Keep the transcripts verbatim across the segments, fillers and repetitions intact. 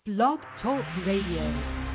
Blog Talk Radio.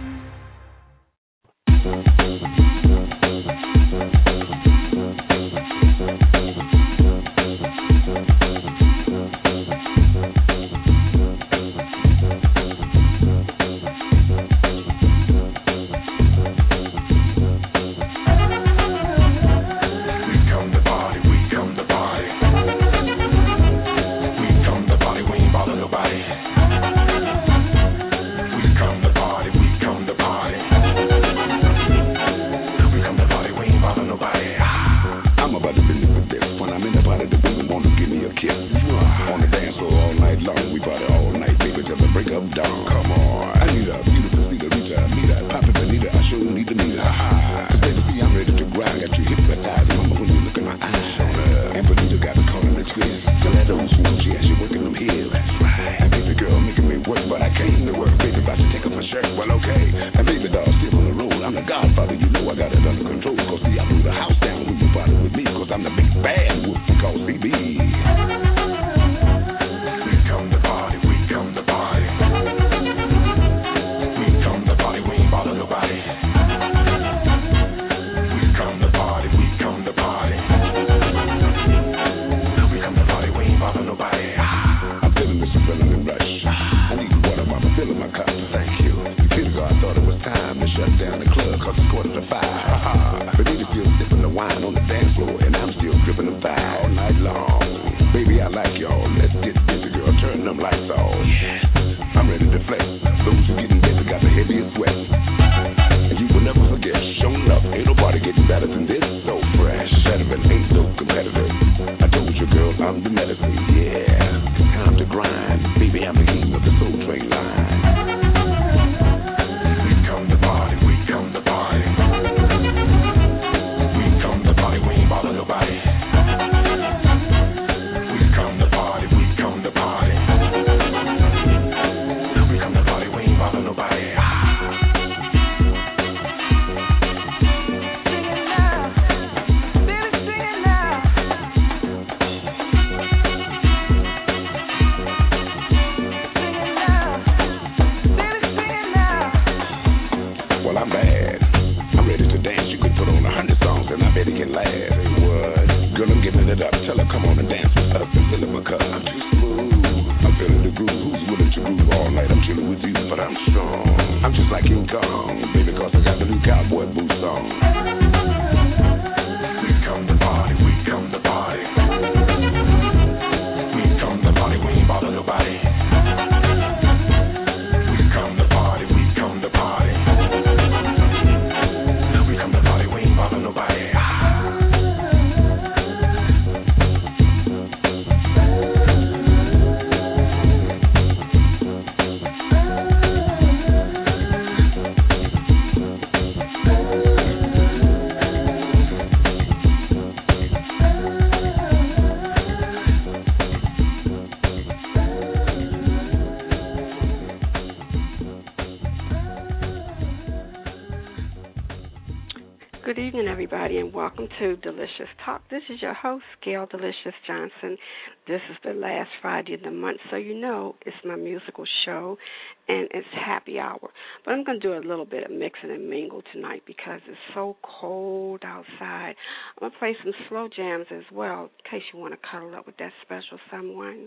Good evening, everybody, and welcome to Delicious Talk. This is your host, Gail Delicious Johnson. This is the last Friday of the month, so you know it's my musical show, and it's happy hour. But I'm going to do a little bit of mixing and mingle tonight because it's so cold outside. I'm going to play some slow jams as well in case you want to cuddle up with that special someone.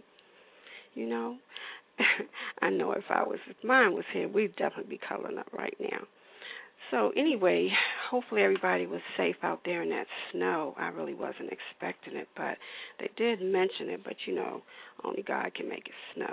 You know, I know if I was, if mine was here, we'd definitely be cuddling up right now. So anyway, hopefully everybody was safe out there in that snow. I really wasn't expecting it, but they did mention it, but you know, only God can make it snow.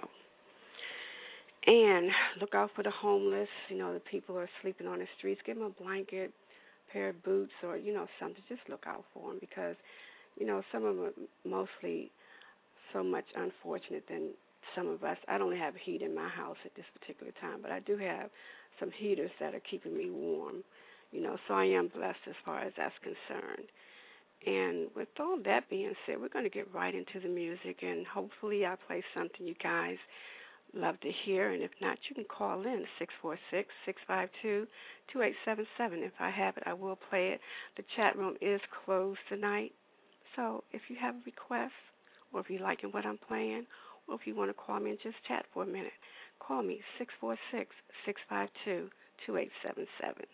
And look out for the homeless. You know, the people who are sleeping on the streets. Give them a blanket, a pair of boots, or, you know, something. Just look out for them because, you know, some of them are mostly so much unfortunate than some of us. I don't have heat in my house at this particular time, but I do have some heaters that are keeping me warm, you know, so I am blessed as far as that's concerned. And with all that being said, we're going to get right into the music, and hopefully I play something you guys love to hear, and if not, you can call in six four six, six five two, two eight seven seven. If I have it, I will play it. The chat room is closed tonight, so if you have a request, or if you're liking what I'm playing, or if you want to call me and just chat for a minute, call me, six four six, six five two, two eight seven seven.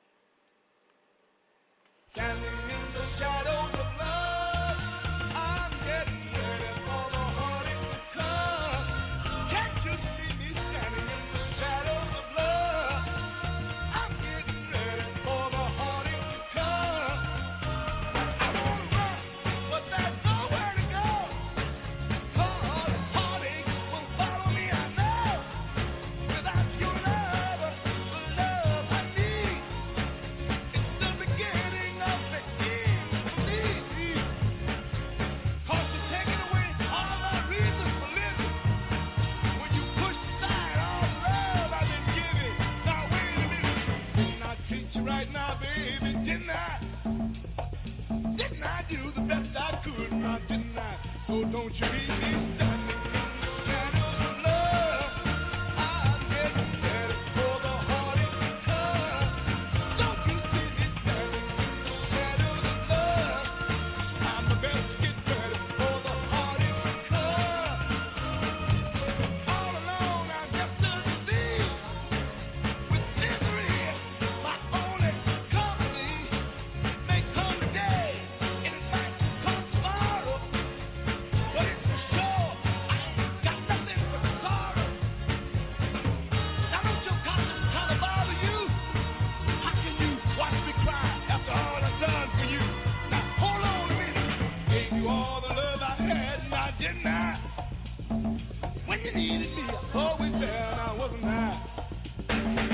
Standing in the shadows of love, I'm getting ready for the heartache to come. Can't you see me standing in the shadows of love? I'm getting ready for the heartache to come. I wanna run, but there's nowhere to go. Cause heartache will follow me, I know. Without your love, the love I need, it's the beginning of the end for me. Cause you're taking away all my reasons for living. When you push aside all the love I've been giving. Now wait a minute, didn't I treat you right now, baby? Didn't I? Didn't I do the best I could? Now didn't I? So don't you leave me standing in the shadows of love. I'm getting ready for the heartache to come. Don't you see me standing in the shadows of love? I'm the best to get ready for the heartache to come. All alone I'm just a disease with misery. My only company may come today, and it might come tomorrow. But it's for sure I ain't got nothing but sorrow. Now don't your conscience kind of bother you? How can you watch me cry after all I've done for you? Now hold on a minute. Gave you all the love I had, now didn't I? When you needed me, I was always there, now wasn't I?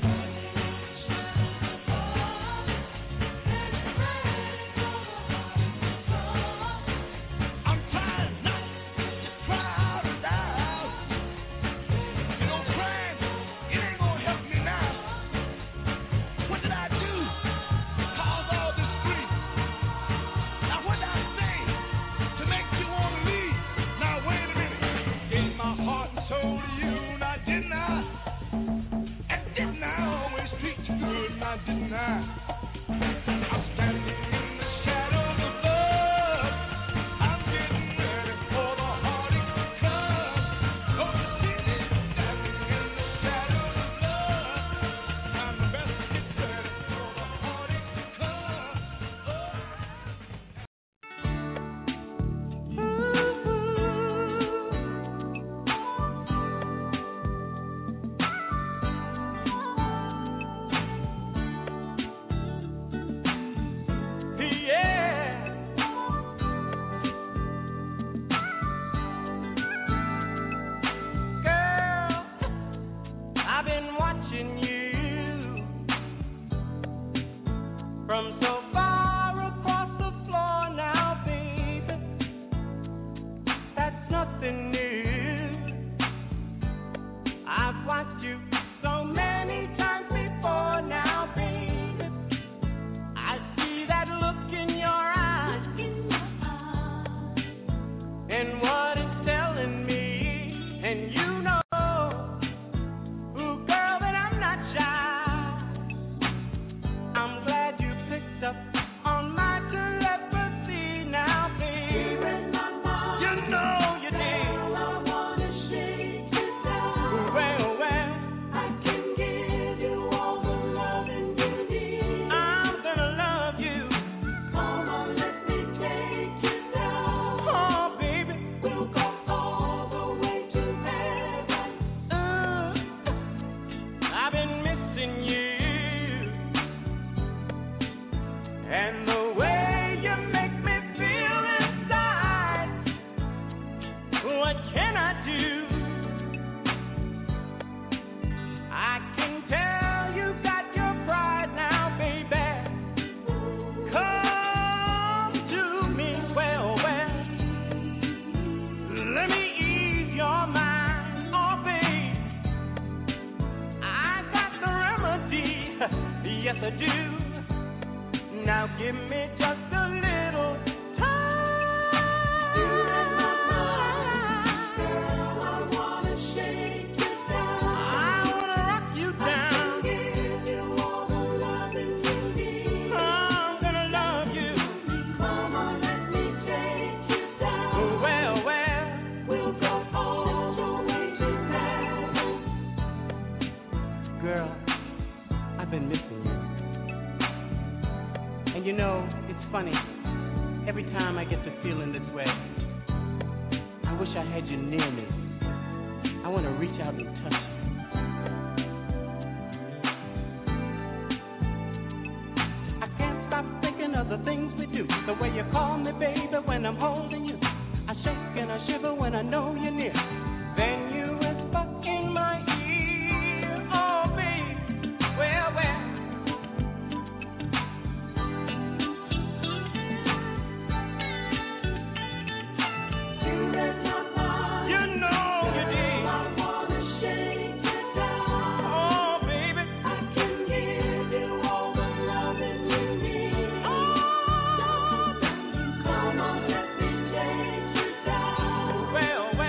I'm trying not to cry out loud. You know, crying, it ain't gonna help me now. What did I do to cause all this grief? Now what did I say to make you want to leave? Now wait a minute. Gave my heart and soul to you, now didn't I? And didn't I always treat you good, now didn't I? I'm standing in the shadows of love. I'm getting ready for the heartache to come. Don't you see me standing in the shadows of love? I'm the best to get ready for the heartache to come. Yeah. Girl, I've been watching you from so far across the floor now, baby. That's nothing new. I've watched you so many times before now, baby. I see that look in your eyes and what it's telling me. And you know, ooh, girl, that I'm not shy. I'm glad you picked up on my telepathy now, baby. You know you did. Well, well, I'm gonna love you. Oh, baby. Uh, I've been missing you. And the way you make me feel inside. What can I do? I can tell you got your pride now, baby. Come to me, well, well. Let me ease your mind, oh, babe. I got the remedy, yes I do. Now give me just a little time. I wanna rock you down. I'm gonna love you. Well, well. girl, I've been missing you. And you know, it's funny, every time I get to feeling this way, I wish I had you near me. I want to reach out and touch you. I can't stop thinking of the things we do, the way you call me baby when I'm holding you. I shake and I shiver when I know you're near. Then you whisper in my ear, oh baby, well, well. You read my mind. You know you did. I wanna shake you down. Oh baby, I can give you all the loving you need. Oh, come on, let me shake you down. Well, well.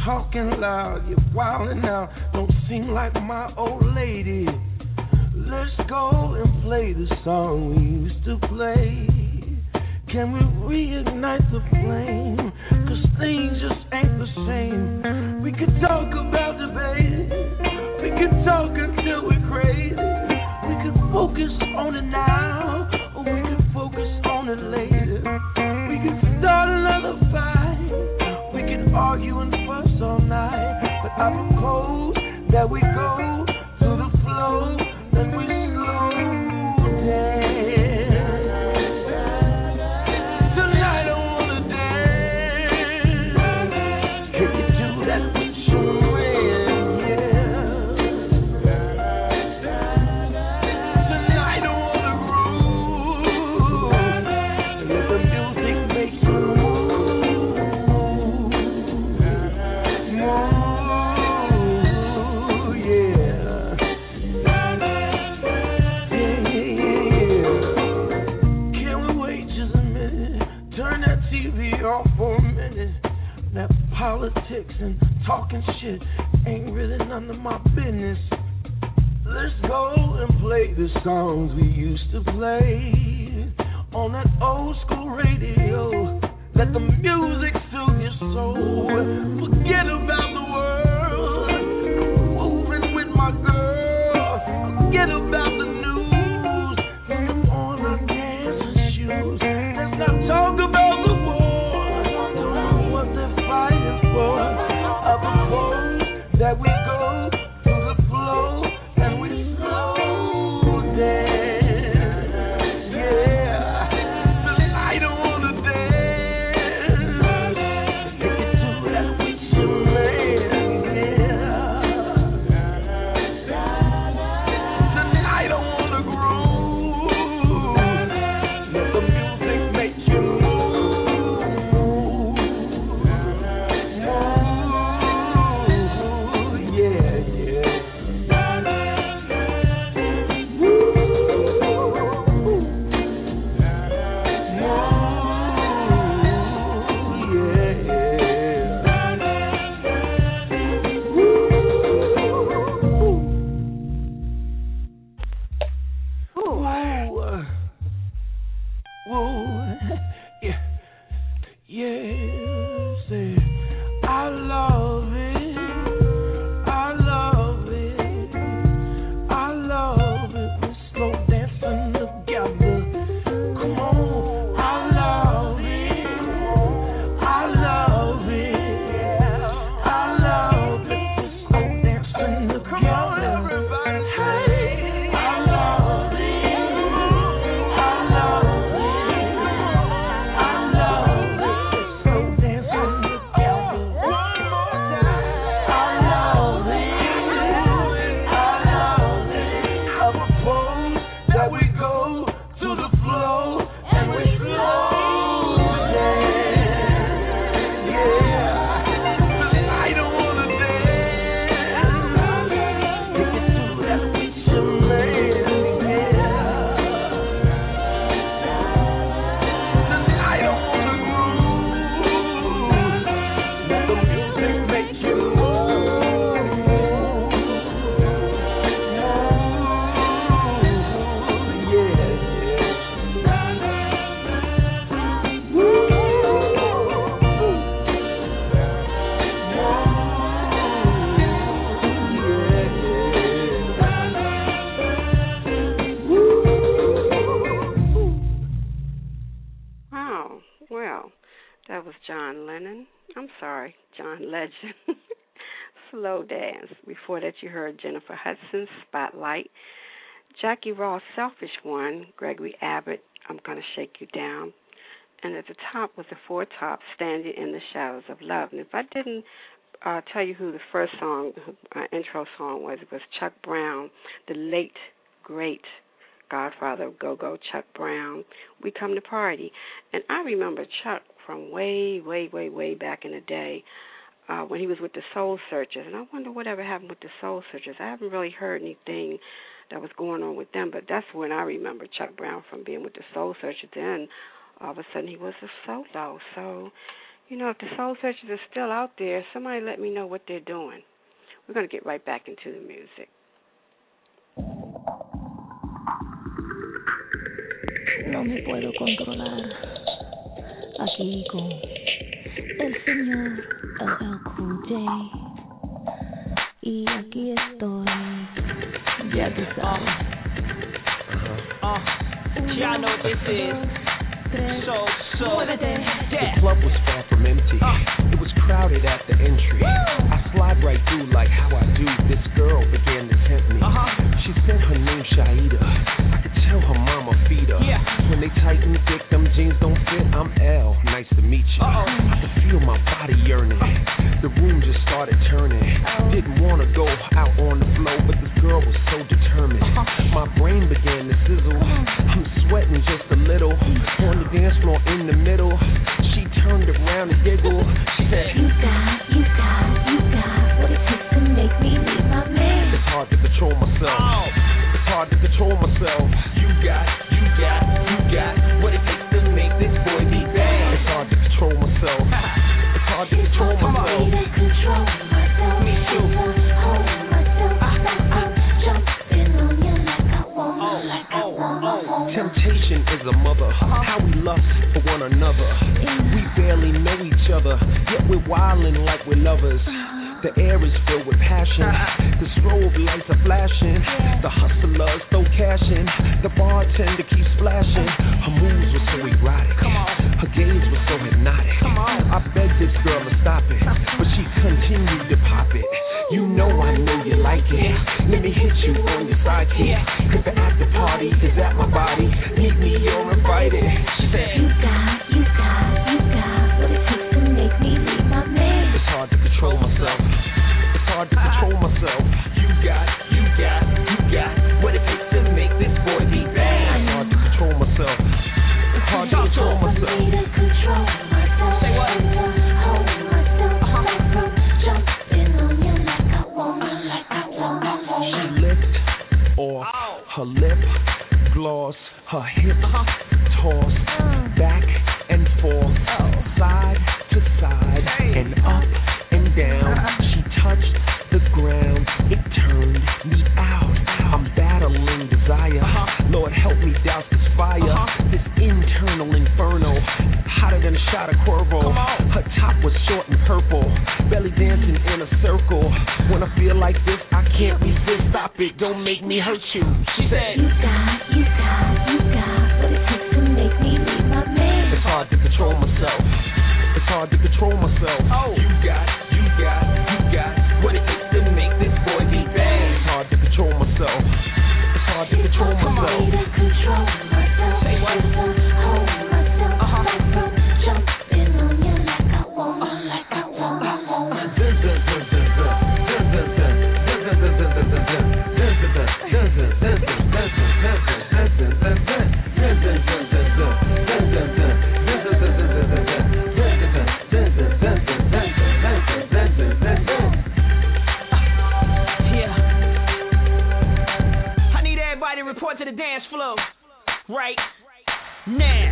talking loud, you're wilding out. Don't seem like my old lady. Let's go and play the song we used to play. Can we reignite the flame? Cause things just ain't the same. We could talk about the baby. We could talk until we're crazy. We could focus on it now, or we could focus on it later. We could start another fight. We could argue and fuss all night. But I propose that we go to the flow, then we slow down. Tonight I wanna dance. Can you do that with your man? Yeah. Tonight I wanna groove. And let the music make you move. Move, yeah. Can we wait just a minute? Turn that T V off for a minute. That politics and talking shit ain't really none of my business. Let's go and play the songs we used to play on that old school radio. Let the music soothe your soul. Forget about the world. Moving with my girl. Forget about the news. Put on our dancing shoes. Let's not talk about the war. Don't know what they're fighting for. I propose that we go to the flow and we slow dance. Yeah. Tonight I wanna dance. Can you do that with your man? Yeah. Tonight I wanna groove. Let the music make you move. Move, yeah, yeah. Woo. Move, yeah. Woo. Woo. Woo. Yeah. Yeah. Say, I love it. I love it. I love it. We slow dancing together. Come on. I love it. I love it. I love it. We slow dancing together. Come on, everybody. Hey, I love it. I love it. I love it. We slow dancing together. One more time. I love it. I love it. I propose that we go to the flow and we slow dance. Yeah. Tonight I wanna dance. Can you do that with your man? Yeah. Tonight I wanna groove. Let the music make you move. Yeah, yeah. Woo. Oh, well, that was John Lennon. I'm sorry, John Legend. Slow Dance. Before that, you heard Jennifer Hudson's Spotlight. Jackie Ross, Selfish One. Gregory Abbott, I'm Gonna Shake You Down. And at the top was the Four Tops, Standing in the Shadows of Love. And if I didn't uh, tell you who the first song, uh, intro song was, it was Chuck Brown, the late, great godfather of go-go, Chuck Brown. We Come to Party. And I remember Chuck from way, way, way, way back in the day uh, when he was with the Soul Searchers. And I wonder whatever happened with the Soul Searchers. I haven't really heard anything that was going on with them, but that's when I remember Chuck Brown from being with the Soul Searchers. Then all of a sudden he was a solo. So, You know, if the soul searchers are still out there, somebody let me know what they're doing. We're going to get right back into the music. No me puedo controlar. Aquí con el señor L L Cool J. Y aquí estoy. Ya tú sabes. Uh, y'all know what this is. So, so, yeah. The club was far from empty. Uh, it was crowded at the entry. Woo! I slide right through like how I do. This girl began to tempt me. Uh-huh. She said her name Shaida. I could tell her mama feed her. Yeah. When they tighten thick, them jeans don't fit. I'm L. Nice to meet you. Uh-oh. I could feel my body yearning. The room just started turning. Oh. Didn't want to go out on the floor, but this girl was so determined. Uh-huh. My brain began to sizzle. I'm sweating just a little. On the dance floor in the middle, she turned around and giggled. She said, You got, you got, you got what it takes to make me leave my man. It's hard to control myself. Oh. It's hard to control myself. You got, you got, you got what it takes to make this boy be bad. It's hard to control myself. It's hard to control myself. I need to control myself. Me too. Hold myself. I'm jumping on you like I want, oh, like I oh, want. oh. Temptation is a mother. How we lust for one another. We barely know each other, yet we're wildin' like we're lovers. The air is filled with passion. The strobe lights are flashing. The hustlers throw cash in. The bartender keeps splashing. Her moves were so erotic. Her gaze was so hypnotic. I begged this girl to stop it, but she continued to pop it. You know I know you like it. Let me hit you on your sidekick. Cause the after party is at my body. Meet me, you're invited. She said, You got, you got, you got what it takes to make me leave my man. It's hard to control myself. It's hard to control myself. You got, you got, you got what it takes to make this boy be bad. It's hard to control myself. It's hard to control myself. I need to control myself. Say what? Hold myself. Uh-huh. Like I'm jumping on you like I want, like I want. She licked off her lip gloss, her hip uh-huh. toss, uh. back and forth, oh. side to side, hey. and up and down. Uh-huh. She touched the ground, it turned me out. I'm battling desire. Uh-huh. Lord, help me douse this fire. Uh-huh. This internal inferno, hotter than a shot of Cuervo. Her top was short and purple, belly dancing in a circle. When I feel like this, I can't resist. Stop it, don't make me hurt you. She said, You got, you got, you got what it takes to make me leave my man. It's hard to control myself. It's hard to control myself. Oh, you got, you got, you got what it takes to make this boy be bad. It's hard to control myself. It's hard to control myself. I need to control myself. Say what? Hold myself. Uh-huh. Like I'm jumping on you like I want, like I want. I need everybody to report to the dance floor right now.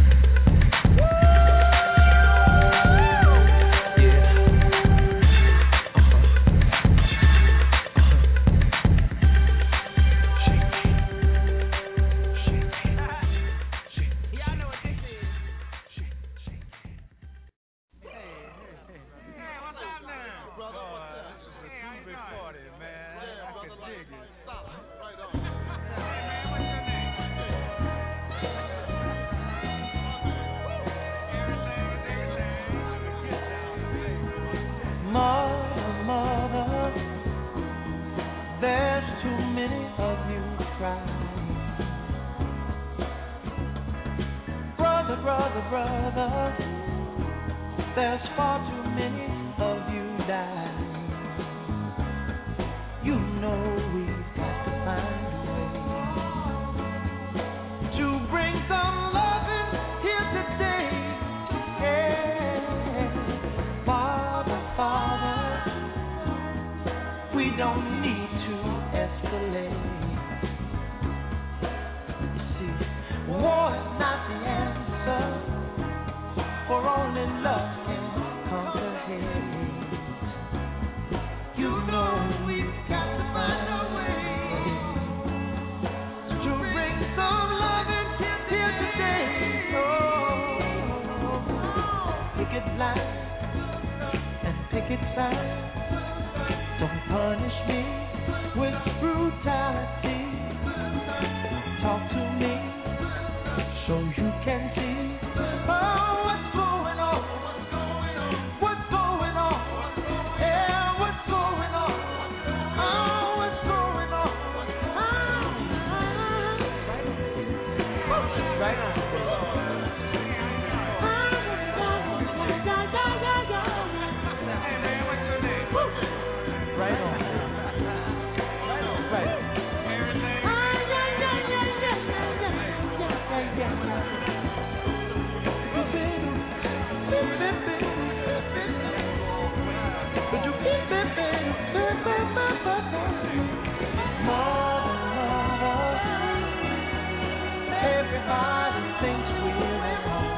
Mother, mother, there's too many of you crying. Brother, brother, brother, there's far too many of you dying. You know we've got to find a way to bring some loving here today. Yeah. Father, Father, we don't need to escalate. You see, war is not the answer, for only love can fine. Don't punish me with brutality. Talk to me so you can see. Oh, what's going on? What's going on? Yeah, what's going on? Oh, what's going on? Ah, right on. Right on. Right. Everybody thinks we're at home.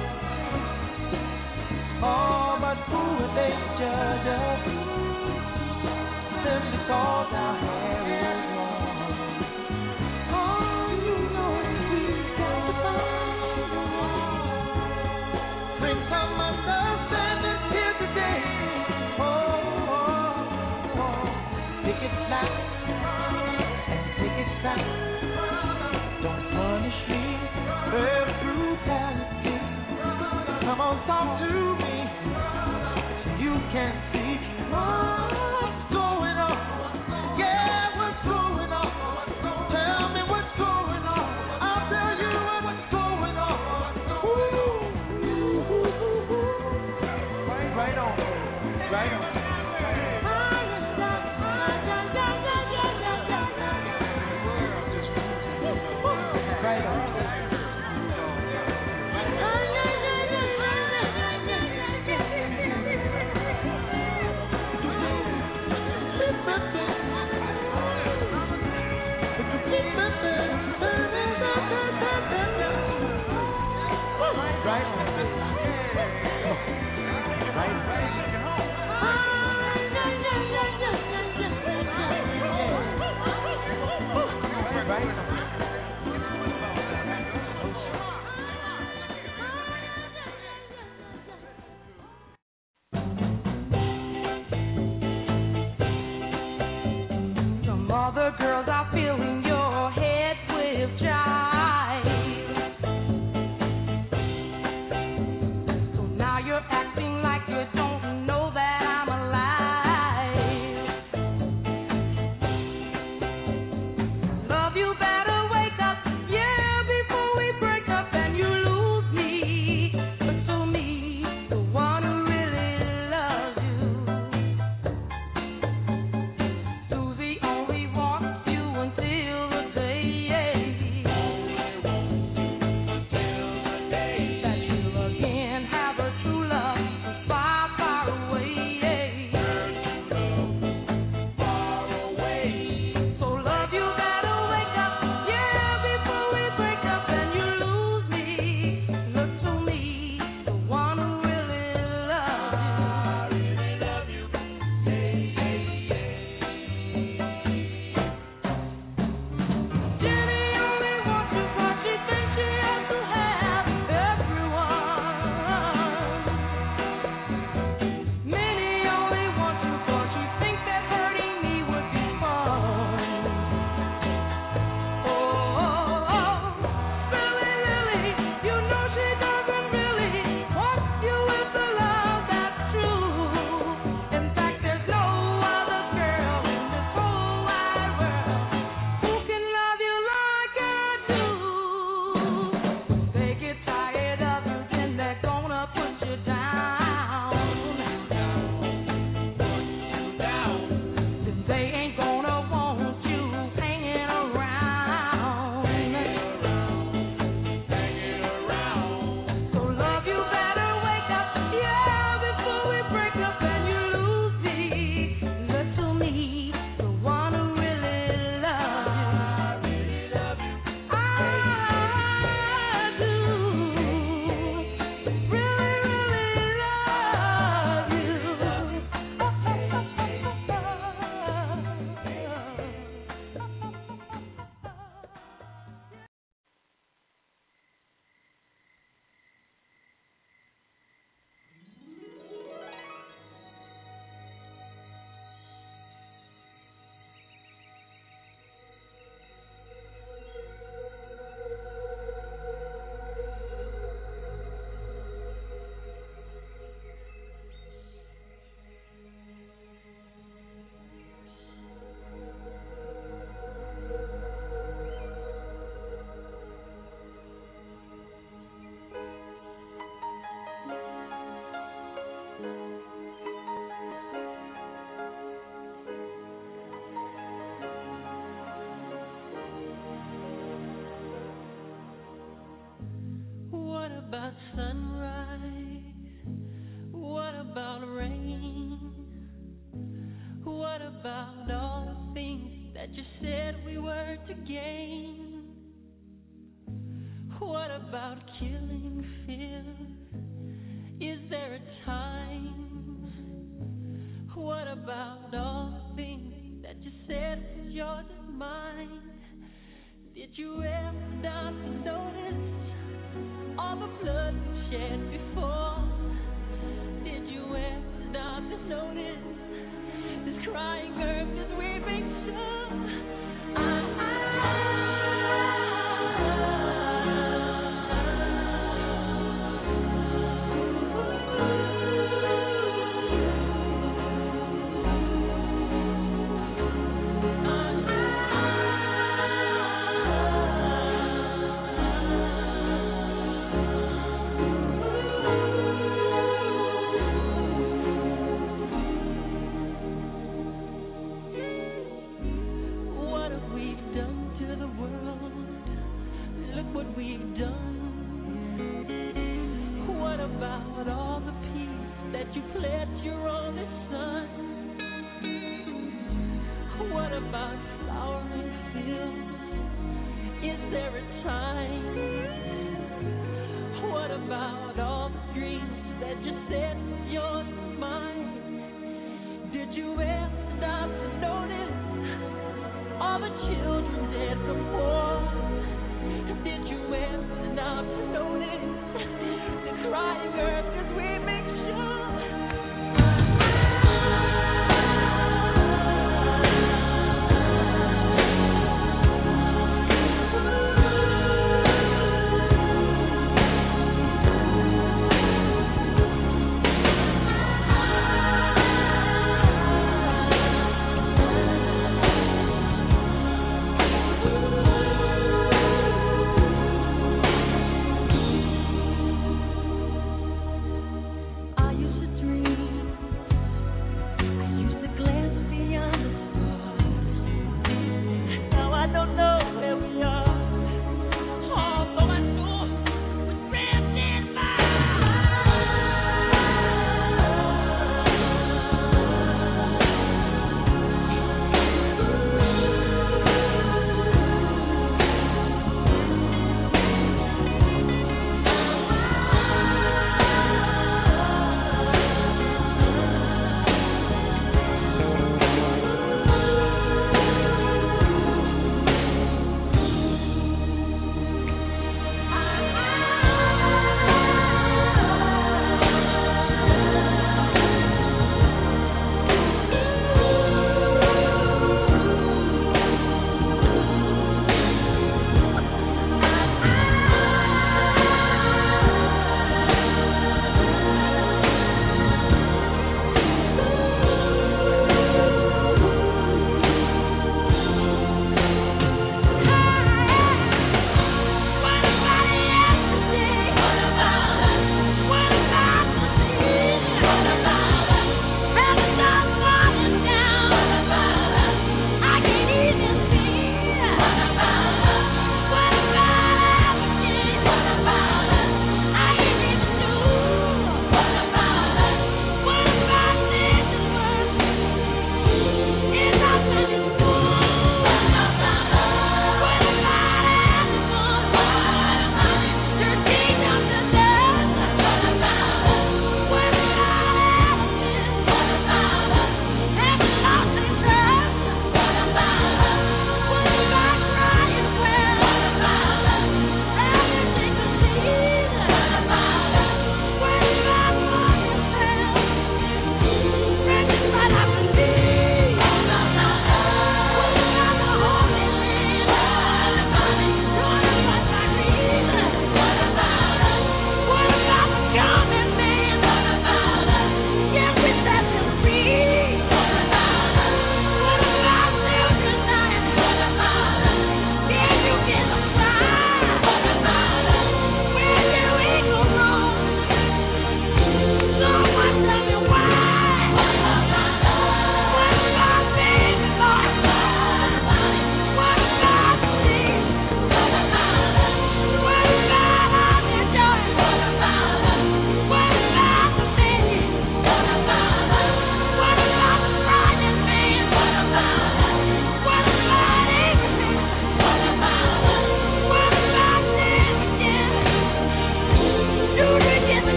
Oh, but who would they judge us? Simply cause our hair is long. Oh, you know we've got to find a way. Bring some understanding here today. Oh, oh, oh. Pick it loud and pick it sound. Don't punish me with brutality. Come on, talk to me so you can see what's going on. Yeah, what's going on? Tell me what's going on. I'll tell you what's going on. Ooh, right on, right on. Right on. Some other girls are filling your head with jive. So now you're acting like you don't know that I'm alive. Love, you better wake up, yeah, before we break up and you lose me. But to me, the one who really loves you, Susie only wants you until to gain? What about killing fears? Is there a time? What about all the things that you said was yours and mine? Did you ever stop to notice all the blood we shed before? Did you ever stop to notice this crying earth, this weeping shore? I, I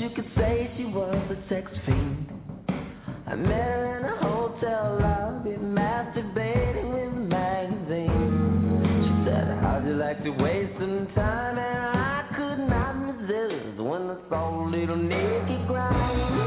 you could say she was a sex fiend. I met her in a hotel lobby, masturbating with magazines. She said, how'd you like to waste some time? And I could not resist when I saw little Nikki grind.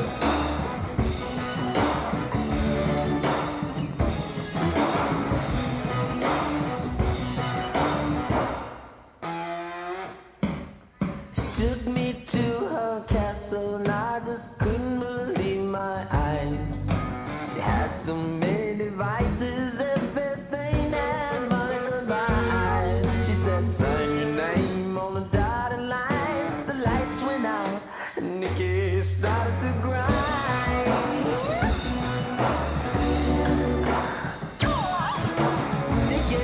Took me to her castle and I just couldn't believe my eyes. She had so many devices, everything that money could buy. She said, sign your name on the dotted line. The lights went out and Nikki started to grind. Nikki.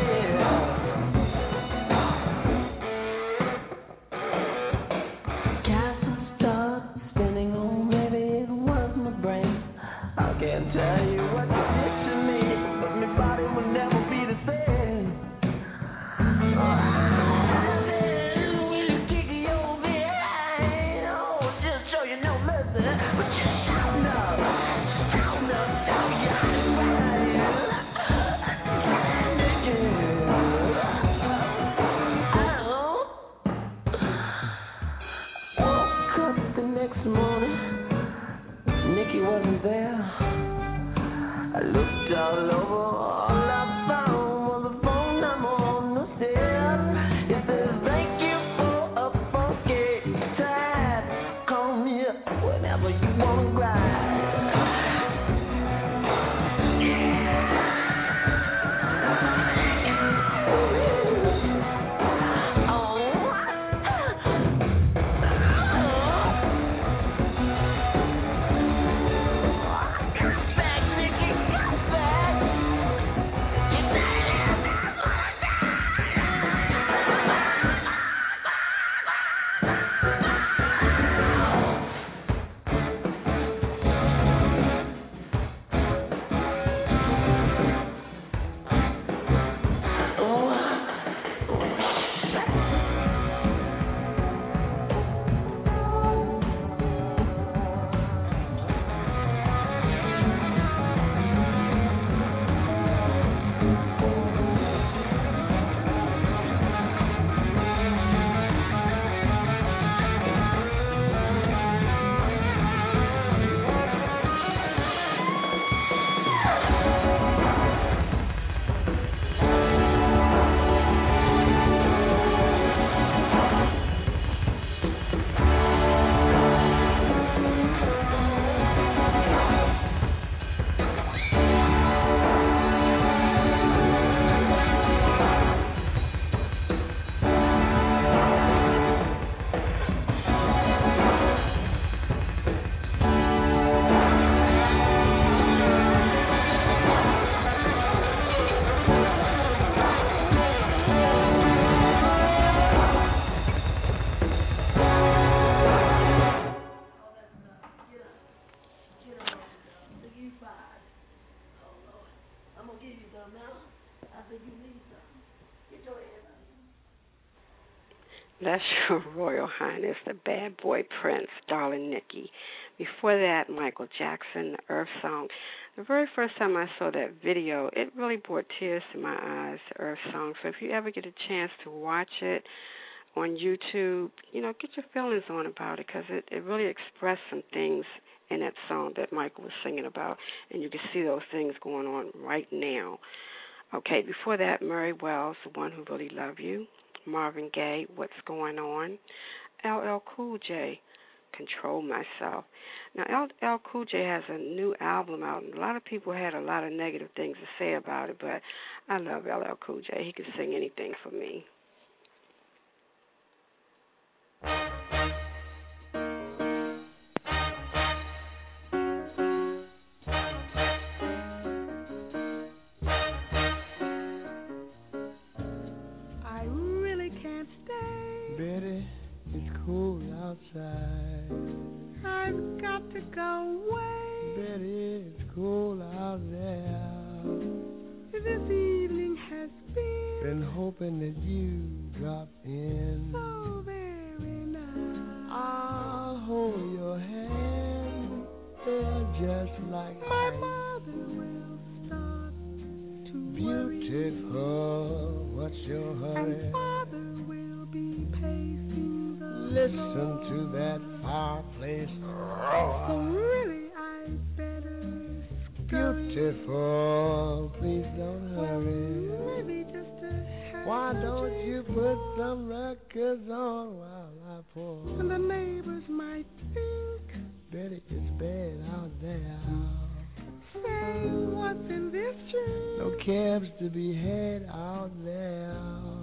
I can't tell you what you did to me, but my body will never be the same. Oh, I will kick you behind. Oh, just show you no mercy, but just shout up, shout up, shout out. Woke up the next morning, Nikki wasn't there. I looked all over, all I found was a phone number on the stairs. It says, thank you for a funky time. Call me up whenever you want to grind. That's Your Royal Highness, the Bad Boy Prince, Darling Nikki. Before that, Michael Jackson, the Earth Song. The very first time I saw that video, it really brought tears to my eyes, the Earth Song. So if you ever get a chance to watch it on YouTube, you know, get your feelings on about it, because it, it really expressed some things in that song that Michael was singing about, and you can see those things going on right now. Okay, before that, Murray Wells, The One Who Really Loved You. Marvin Gaye, What's Going On. L L Cool J, Control Myself. Now, L L Cool J has a new album out, and a lot of people had a lot of negative things to say about it, but I love L L Cool J. He can sing anything for me. Outside. I've got to go away. Betty, it's cold out there. This evening has been been hoping that you drop in. So very nice. I'll hold your hand like My ice. mother will start to worry, Beautiful, what's your hurry? and father will be pacing the Listen floor. to that fireplace So roar. really, I better scurry. Beautiful, please don't Well, hurry. maybe just a half Why a don't drink you put more. some records on while I pour? And the neighbors might think, Betty, it's bad out there. say, what's in this drink? No cabs to be had out there.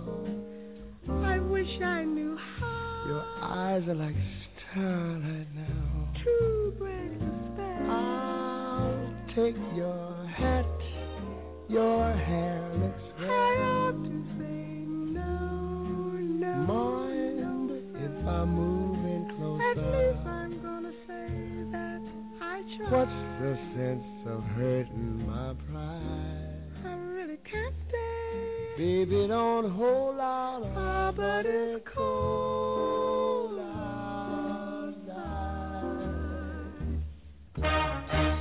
I wish I knew how Your eyes are like starlight now. to break the spell. I'll take your hat. Your hair looks I red. ought to say no, no, Mind no, if sir. I move in At closer? least I'm gonna say that I tried. What's the sense of hurting my pride? I really can't stay. Baby, don't hold out. Ah, but it's cold outside.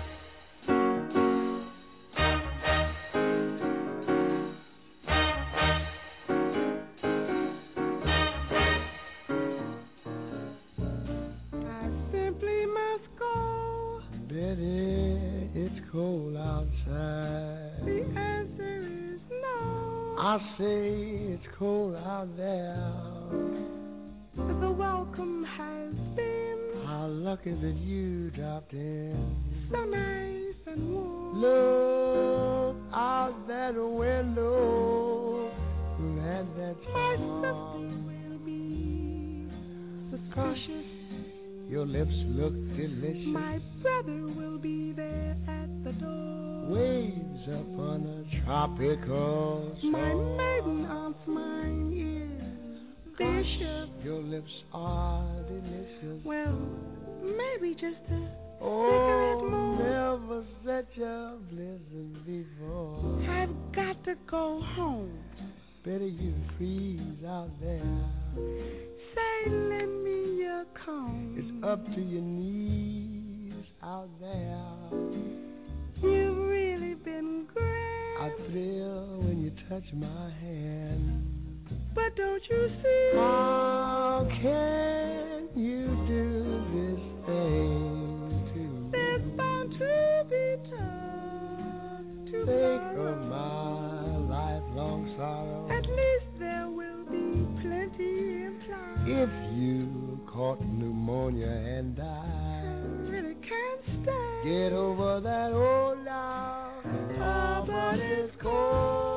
I simply must go. Betty, it's cold outside. The answer is no. I say it's cold out there. The welcome has been How lucky that you dropped in. so nice and warm. Look out that window. Let that My storm. sister will be suspicious. Your lips look delicious. My brother will be there at the door. Waves upon a tropical My shore. maiden aunt's mind is vicious. Your lips are delicious. Well, maybe just a Oh, cigarette more. never such a blizzard before. I've got to go home. Better you freeze out there. Say, lend me your comb. It's up to your knees out there. You've really been great. I thrill when you touch my hand. But don't you see? How can you do this thing to me? There's bound to be time to Think borrow. of my lifelong sorrow. At least there will be plenty implied. If you caught pneumonia and I died, really can't stay. get over that old now. Oh, but it's cold.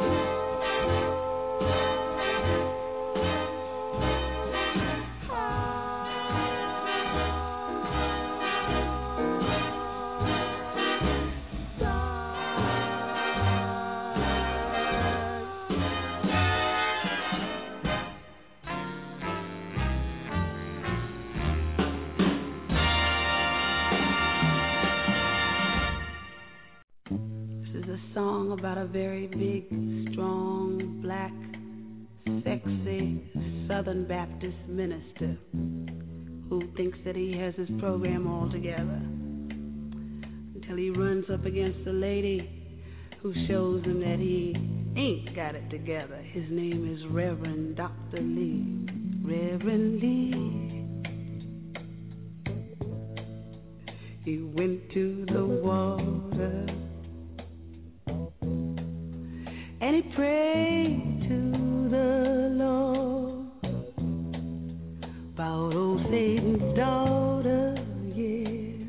Song about a very big, strong, black, sexy Southern Baptist minister who thinks that he has his program all together until he runs up against a lady who shows him that he ain't got it together. His name is Reverend Doctor Lee. Reverend Lee. He went to the water and he prayed to the Lord about old Satan's daughter, yeah.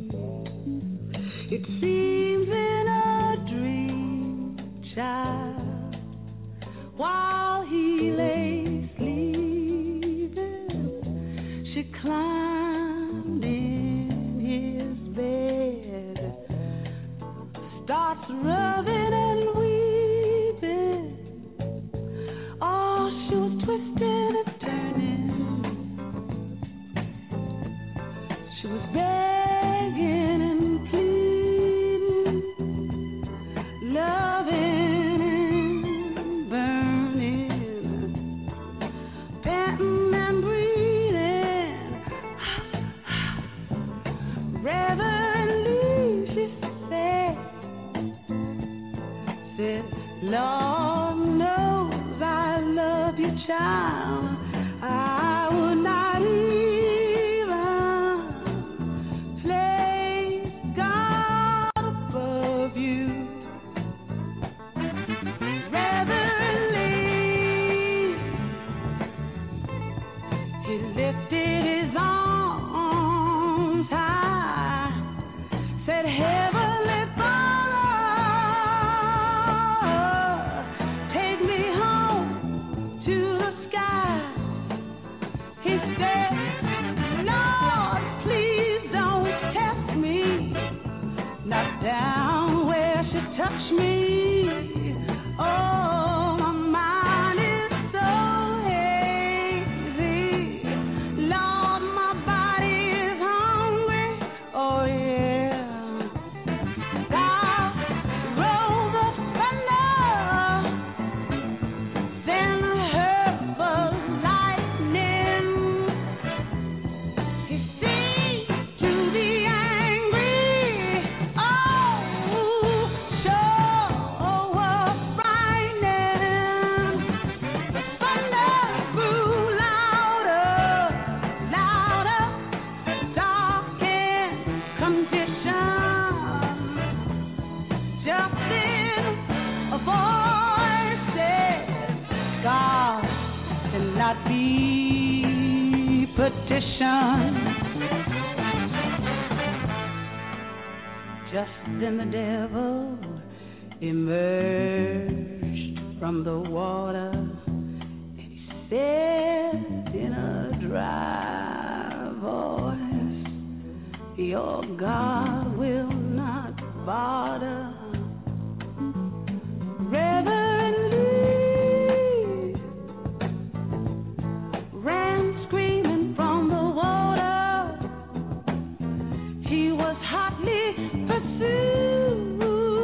It seems in a dream, child, while he lay sleeping, she climbed in his bed, starts rubbing and twisting and turning. She was begging and pleading. Lord knows I love you, child. I would not even place God above you. Reverently, he lifted his arms high, said, Heavenly Father, take me home to the sky. He said, Lord, please don't test me, not down where she touched me. Oh, my mind is so hazy. Lord, my body is hungry. Oh, yeah. God rose up thunder, then heard the lightning. He seemed to be angry. Oh, sure was frightening. The thunder grew louder, louder, dark in condition. Just then a voice said, God cannot be petitioned. Just then the devil emerged from the water, and he said in a dry voice, your God will not bother. Reverently ran screaming from the water. He was hotly pursued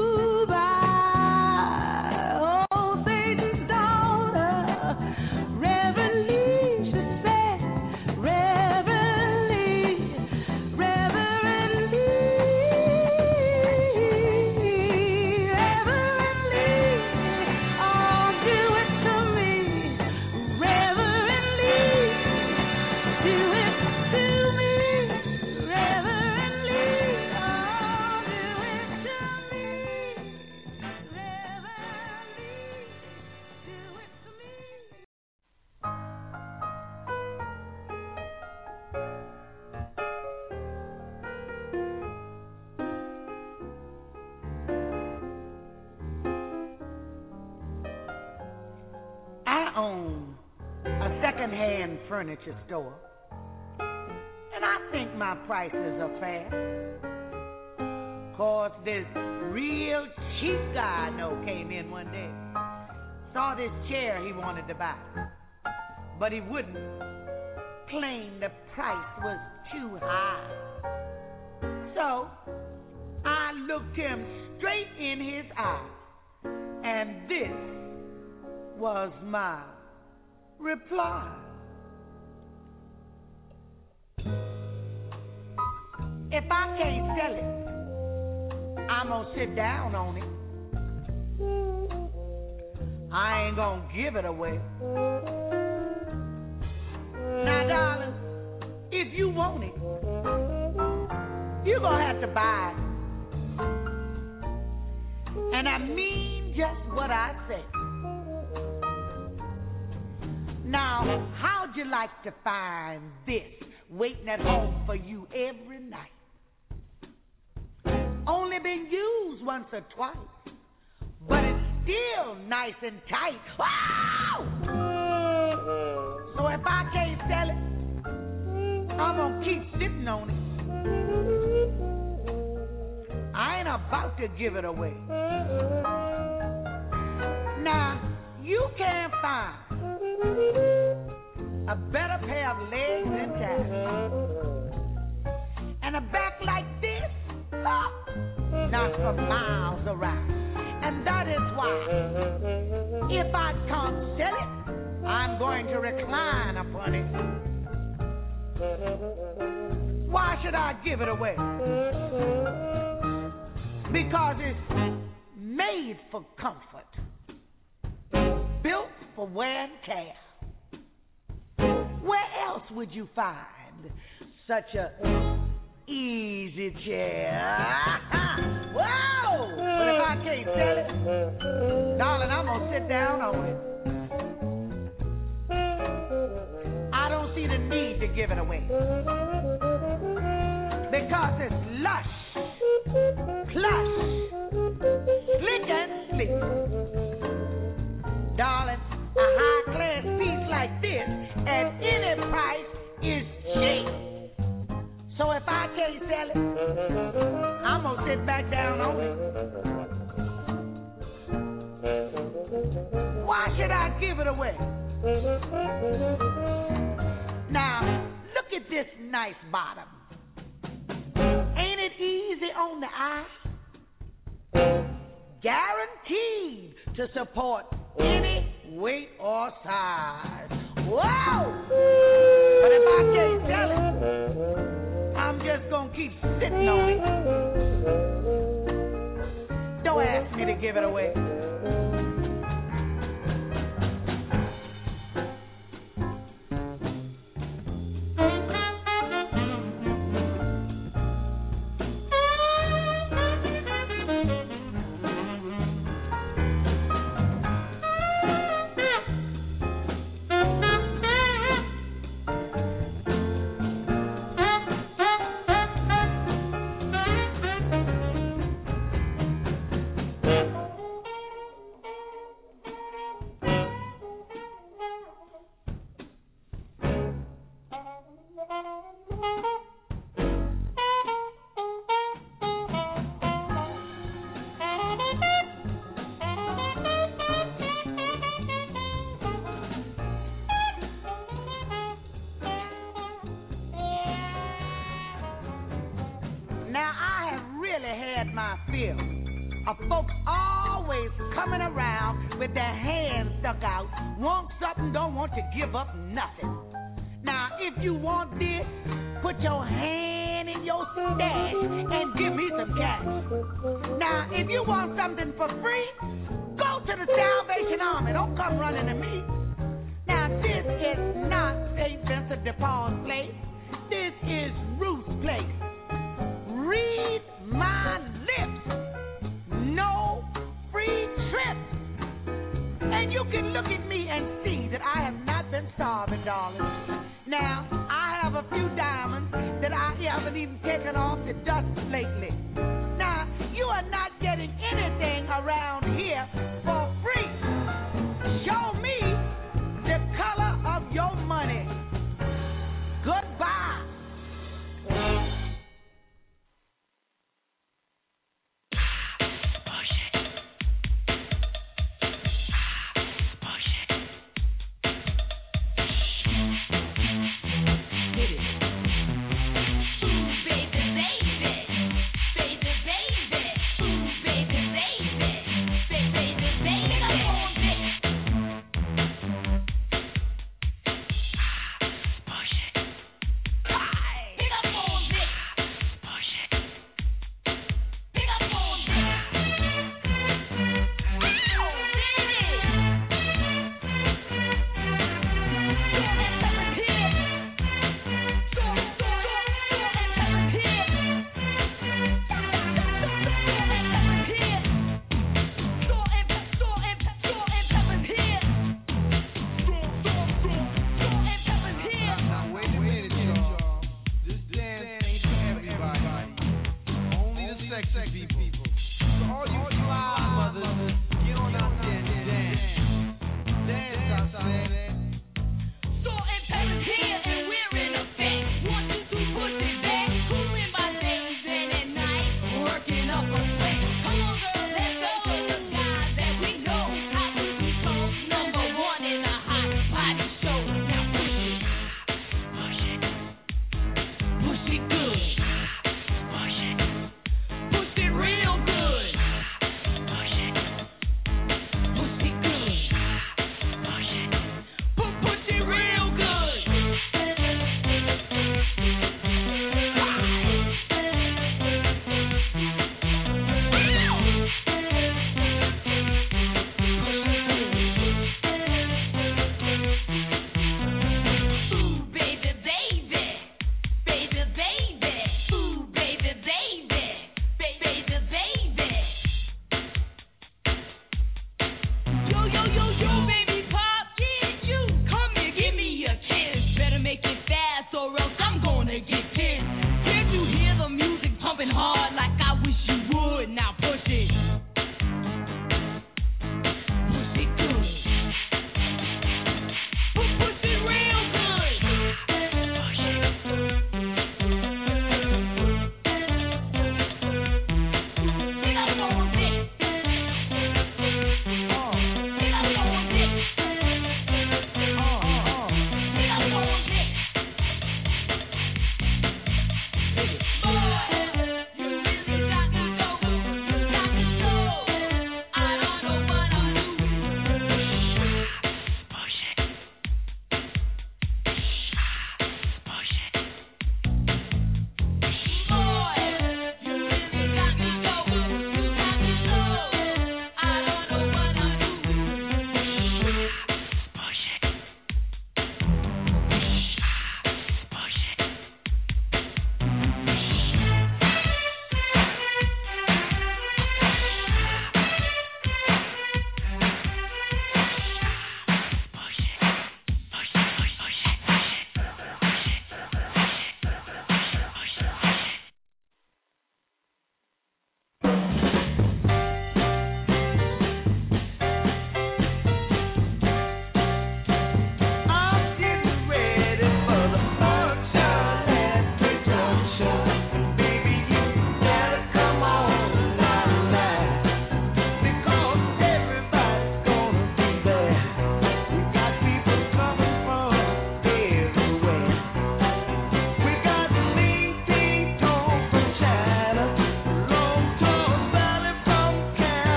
by old Satan's daughter. Reverently, she said, reverently, reverently, reverently, oh, do it to me. Reverently, do it to me. Reverently, oh, do it to me. Reverently, do it to me. I own a second-hand furniture store, and I think my prices are fair. 'Cause this real cheap guy I know came in one day, saw this chair he wanted to buy, but he wouldn't, claimed the price was too high. So I looked him straight in his eye, and this was my reply. If I can't sell it, I'm gonna sit down on it. I ain't gonna give it away. Now, darling, if you want it, you're gonna have to buy it. And I mean just what I say. Now, how'd you like to find this waiting at home for you every night? Only been used once or twice, but it's still nice and tight. Wow! So if I can't sell it, I'm gonna keep sitting on it. I ain't about to give it away. Now, you can't find a better pair of legs than that, and a back like this, oh, not for miles around. And that is why, if I can't sell it, I'm going to recline upon it. Why should I give it away? Because it's made for comfort. built for wear and tear. Where else would you find such a easy chair? Whoa! But if I can't sell it, darling, I'm gonna sit down on it. I don't see the need to give it away because it's lush, plush, slick and sleek. Darling, a high-class piece like this at any price is cheap. So if I can't sell it, I'm gonna sit back down on it. Why should I give it away? Now, look at this nice bottom. Ain't it easy on the eye? Guaranteed to support any weight or size. Whoa! But if I can't sell it, I'm just gonna keep sitting on it. Don't ask me to give it away. Give up nothing. Now, if you want this, put your hand in your stash and give me some cash. Now, if you want something for free, go to the Salvation Army. Don't come running to me. Now, this is not Saint Vincent de Paul's place. This is Ruth's place. Read my lips. No free trips. And you can look at me and see that I have not been starving, darling. Now, I have a few diamonds that I haven't even taken off the dust lately. Now, you are not getting anything around here for free. Show me the color of your money. Goodbye. Baby, baby, baby.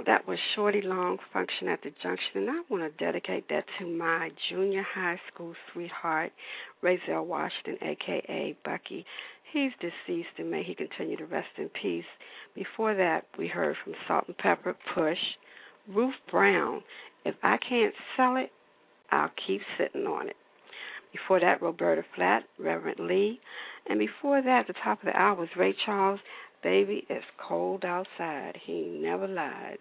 that was Shorty Long, Function at the Junction, and I want to dedicate that to my junior high school sweetheart, Razell Washington, a k a. Bucky. He's deceased, and may he continue to rest in peace. Before that, we heard from Salt and Pepper, Push, Ruth Brown, If I Can't Sell It, I'll Keep Sitting on It. Before that, Roberta Flatt, Reverend Lee. And before that, at the top of the hour was Ray Charles, Baby, It's Cold Outside. He never lied.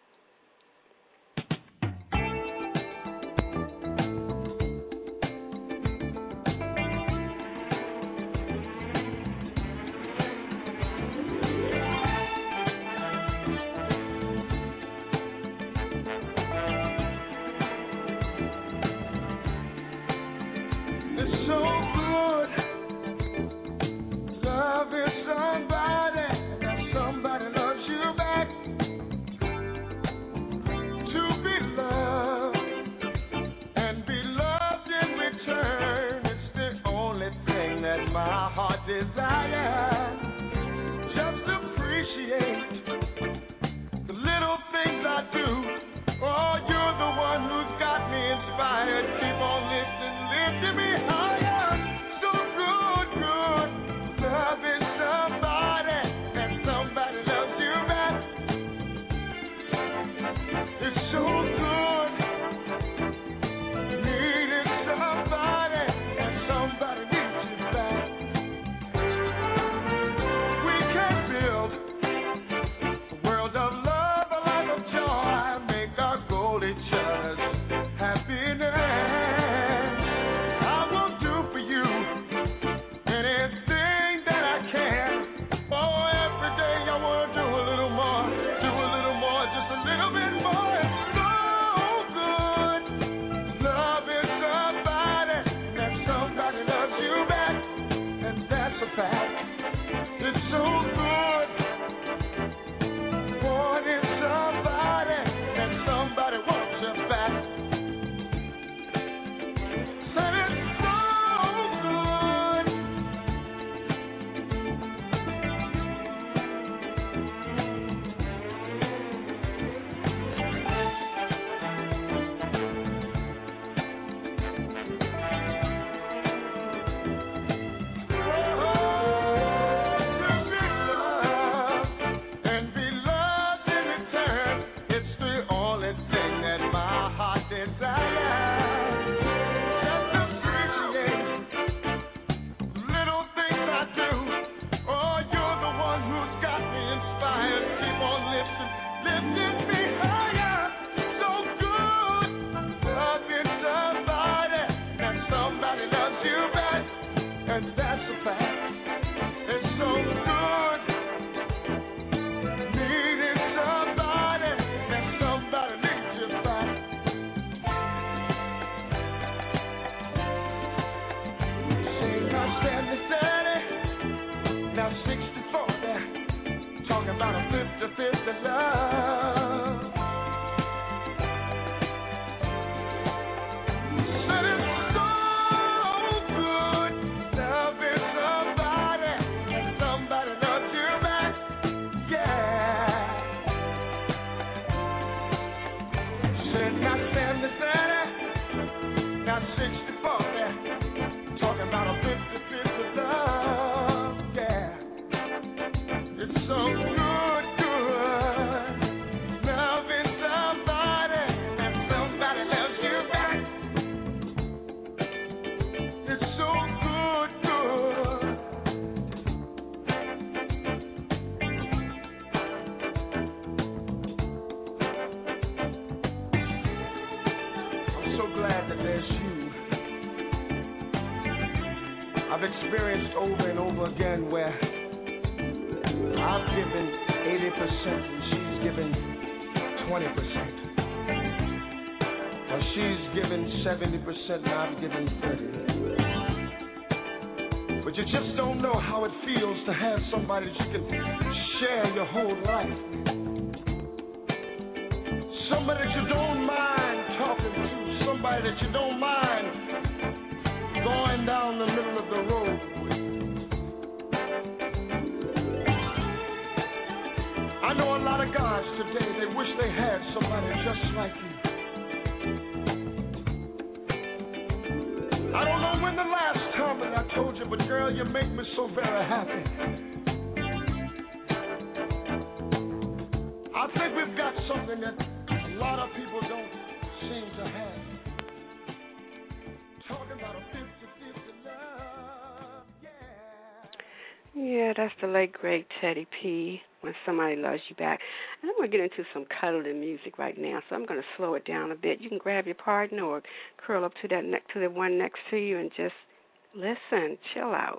Somebody that you can share your whole life. Somebody that you don't mind talking to. Somebody that you don't mind going down the middle of the road with. I know a lot of guys guys today, they wish they had somebody just like you. I don't know when the last time that I told you, but girl, you make me so very happy. I think we've got something that a lot of people don't seem to have. Talking about a fifty-fifty love, yeah. Yeah, that's the late, great Teddy P, When Somebody Loves You Back. And I'm going to get into some cuddling music right now, so I'm going to slow it down a bit. You can grab your partner or curl up to that neck to the one next to you and just listen, chill out.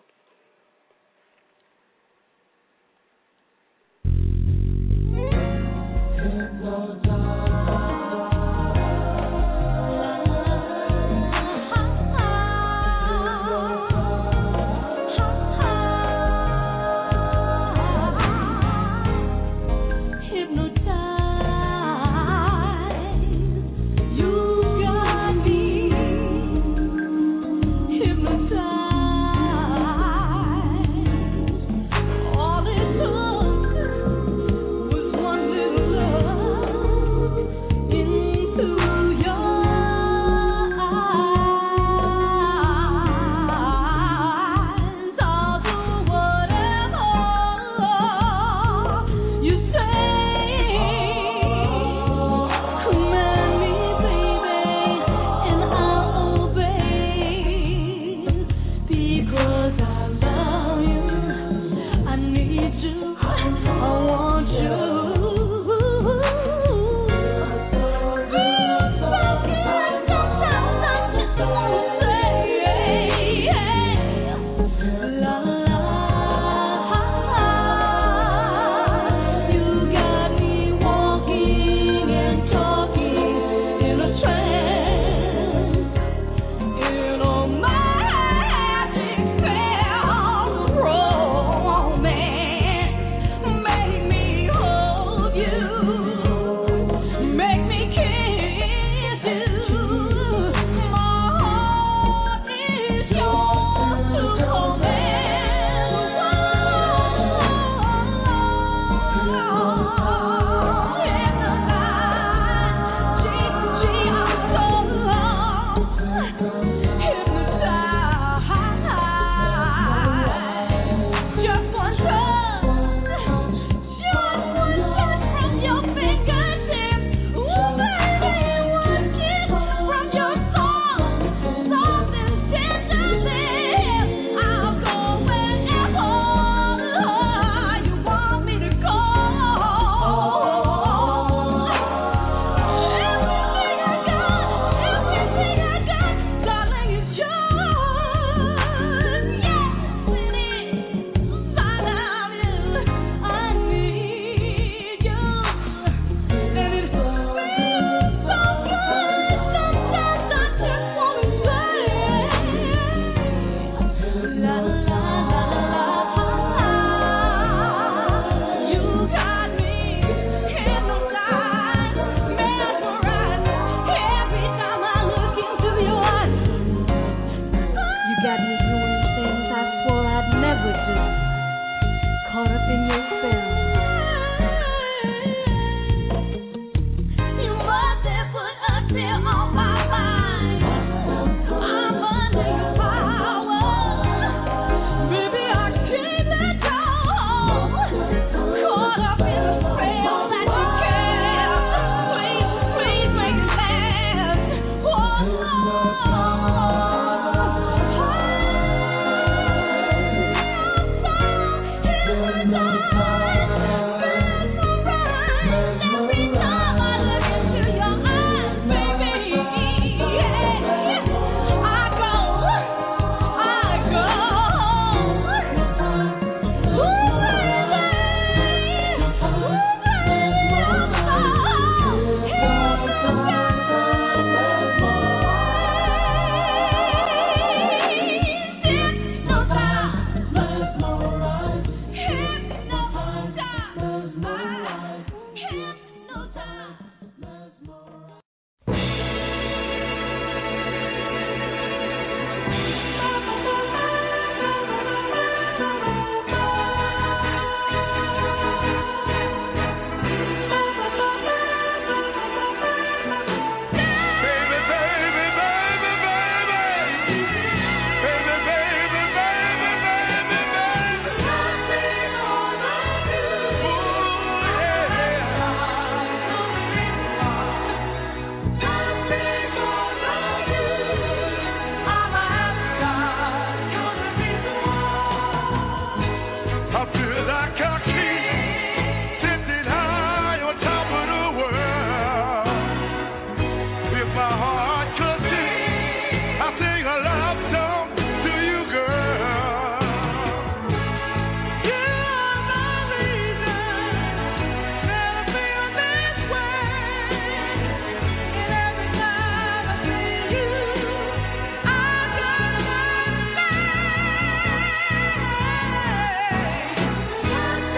I feel like a king sitting high on top of the world. If my heart could sing, I sing a love song to you, girl. You are the reason that I feel this way. And every time I see you, I just wanna say,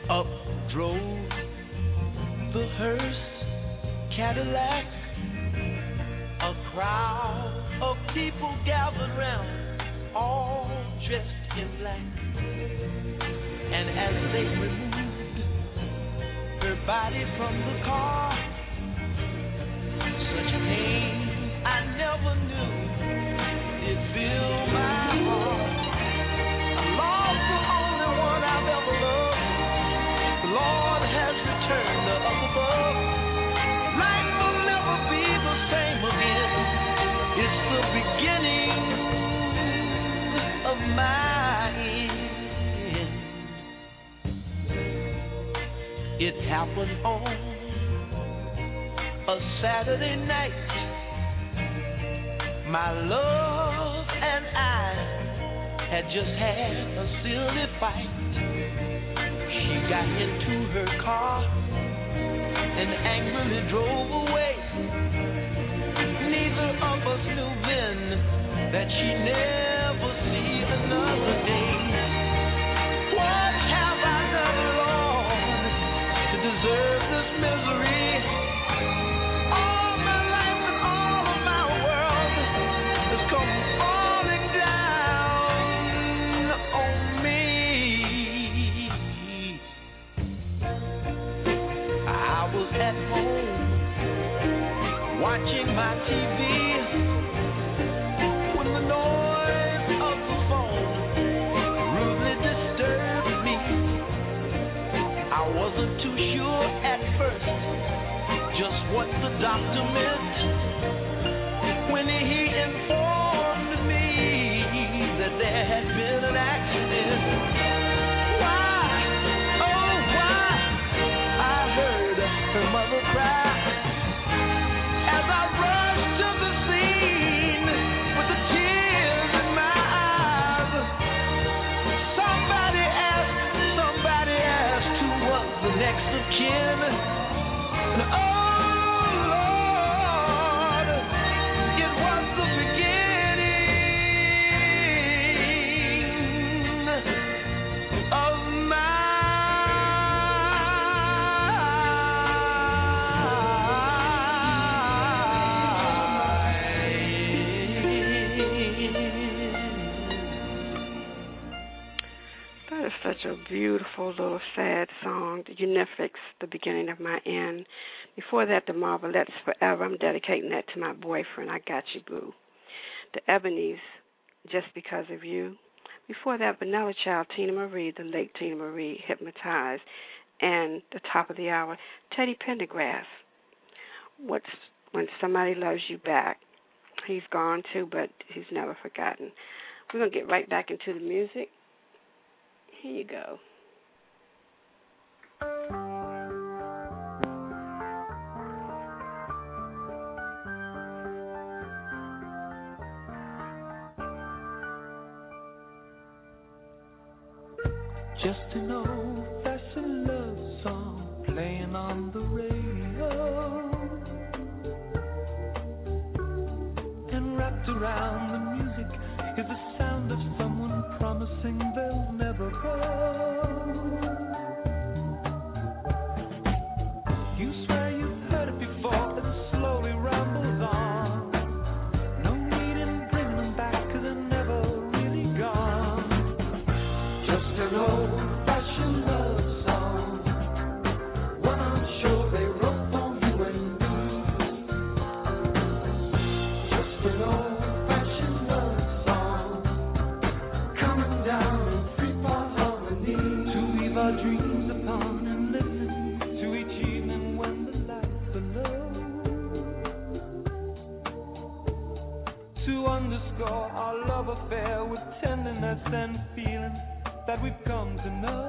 Up drove the hearse Cadillac. A crowd of people gathered round, all dressed in black. And as they removed her body from the car, such pain I never knew did fill my heart. I lost the only one I've ever loved. The Lord has returned her up above. Life will never be the same again. It's the beginning of my end. It happened on a Saturday night. My love and I had just had a silly fight. She got into her car and angrily drove away. Neither of us knew then that she'd never see another day. What have I done wrong to deserve this misery? All my life and all of my world has come falling down on me. I was at home watching my T V when the noise of the phone rudely disturbed me. I wasn't too sure at first just what the doctor meant when he informed me that there had been an accident. Why, oh why, I heard her mother cry as I rushed to the scene with the tears in my eyes. Somebody asked, somebody asked who was the next of kin. And oh Lord, it was the beginning of my That is such a beautiful little sad song. The Unifics, The Beginning of My End. Before that, The Marvelettes, Forever. I'm dedicating that to my boyfriend. I got you, boo. The Ebonies, Just Because of You. Before that, Vanilla Child, Tina Marie, the late Tina Marie, Hypnotized. And the top of the hour, Teddy Pendergrass, What's When Somebody Loves You Back. He's gone too, but he's never forgotten. We're going to get right back into the music. Here you go. Just an old-fashioned love song playing on the radio, and wrapped around the music is the sound of someone promising they'll never go. You swear you've heard it before, it slowly rambles on. No need in bringing them back, 'cause they're never really gone. Just an old-fashioned love song, one I'm sure they wrote for you and me. Just an old-fashioned love song, coming down in free-fall harmony, to weave our dreams upon and listen to each evening when the lights are low, to underscore our love affair with tenderness and feeling that we've come to know.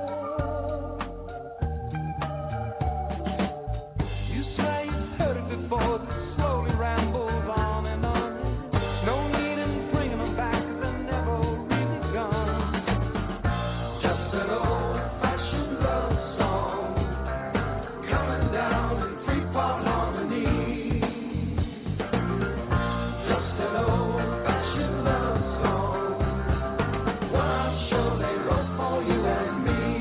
You swear you've heard it before, it slowly rambles on and on. No need in bringing them back, 'cause they're never really gone. Just an old-fashioned love song, coming down in free-fall harmony. Just an old-fashioned love song, one I'm sure they wrote for you and me.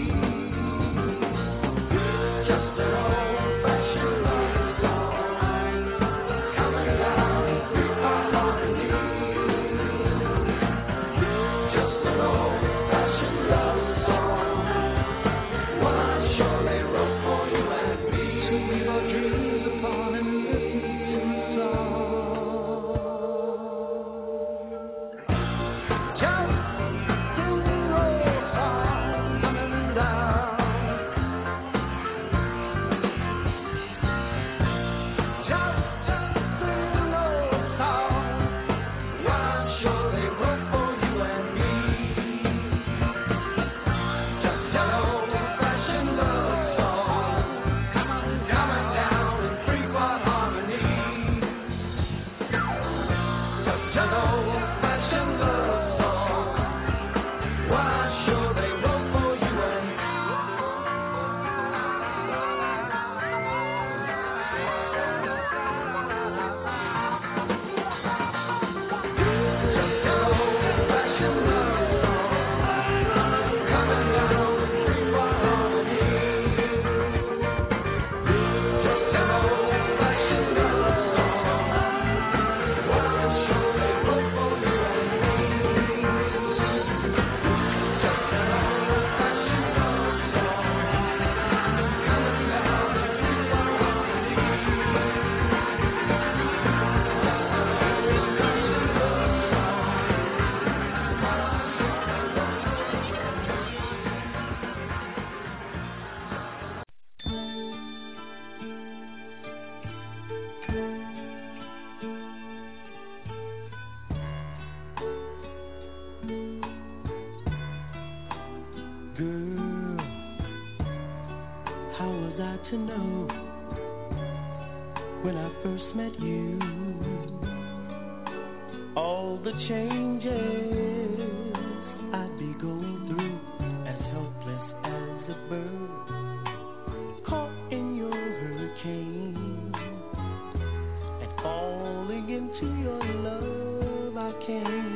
How was I to know when I first met you? All the changes I'd be going through, as helpless as a bird caught in your hurricane, and falling into your love I came.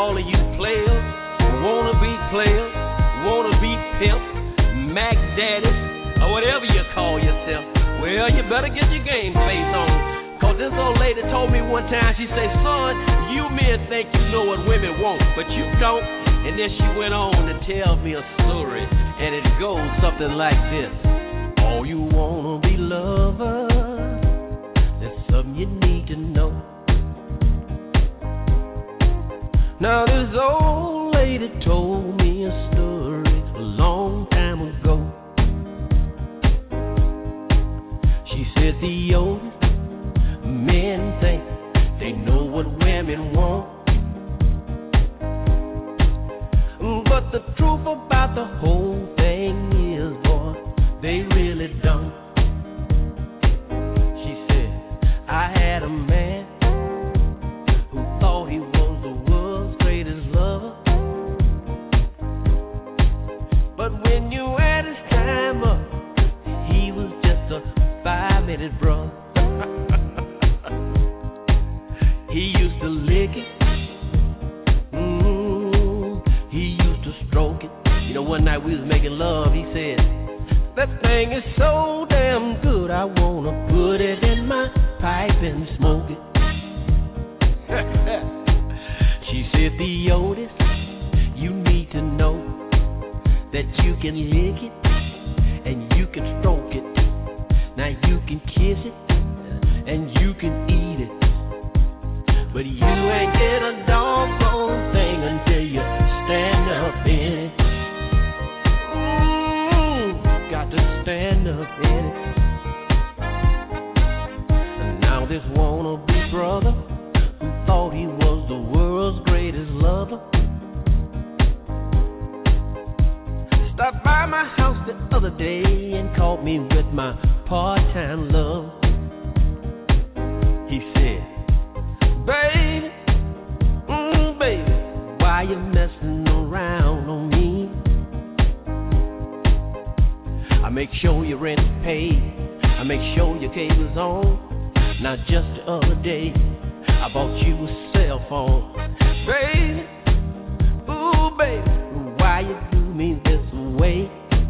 all of you players, wanna be players, wanna be pimps, Mac daddies, or whatever you call yourself. Well, you better get your game face on. Cause this old lady told me one time, she said, son, you men think you know what women want, but you don't. And then she went on to tell me a story, and it goes something like this. All you wanna be lovers, that's something you need to know. Now this old lady told me a story a long time ago. She said the oldest men think they know what women want, but the truth about the whole thing is, boy, they really don't. She said, I had a man who thought he was the world's greatest lover, but when you had his time up, he was just a five-minute brother. He used to lick it, mm, he used to stroke it. You know, one night we was making love, he said, that thing is so damn good, I wanna put it in my pipe and smoke it. She said, the oldest, you need to know that you can lick it and you can stroke it. Now you can kiss it and you can eat it, but you ain't get a doggone thing until you stand up in it. Mm, got to stand up in it. And now this wannabe brother who thought he was the world's greatest lover stopped by my house the other day and caught me with my part-time love. He said, baby, mm, baby, why you messing around on me? I make sure your rent is paid, I make sure your cable's on. Now just the other day, I bought you a cell phone. Baby, ooh baby, why you do me this way?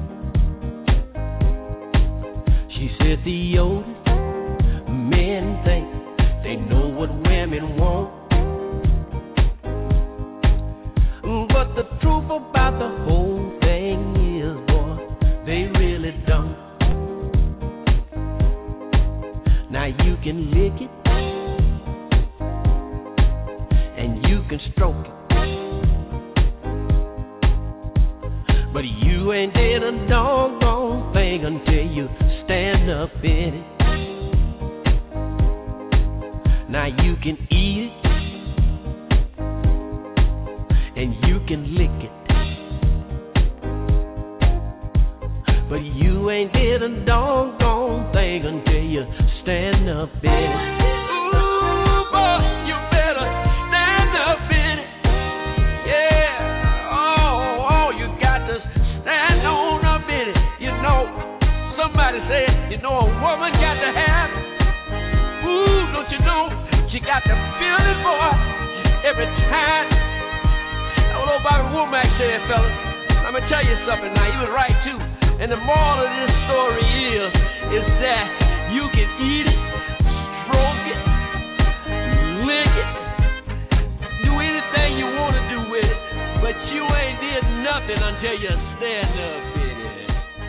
She said the oldest men think they know what women want, but the truth about the whole thing is, boy, they really don't. Now you can lick it and you can stroke it, but you ain't did a doggone thing until you stand up in it. Now you can eat it and you can lick it, but you ain't did a doggone thing until you stand up in it. Ooh, boy, you better stand up in it. Yeah, oh, oh, you got to stand on up in it. You know, somebody said, you know, a woman got to have it. Ooh, don't you know? She got to feel it, boy, every time. I don't know about what Womack said, fellas. I'm going to tell you something now. He was right, too. And the moral of this story is, is that you can eat it, stroke it, lick it, do anything you want to do with it, but you ain't did nothing until you stand up in it.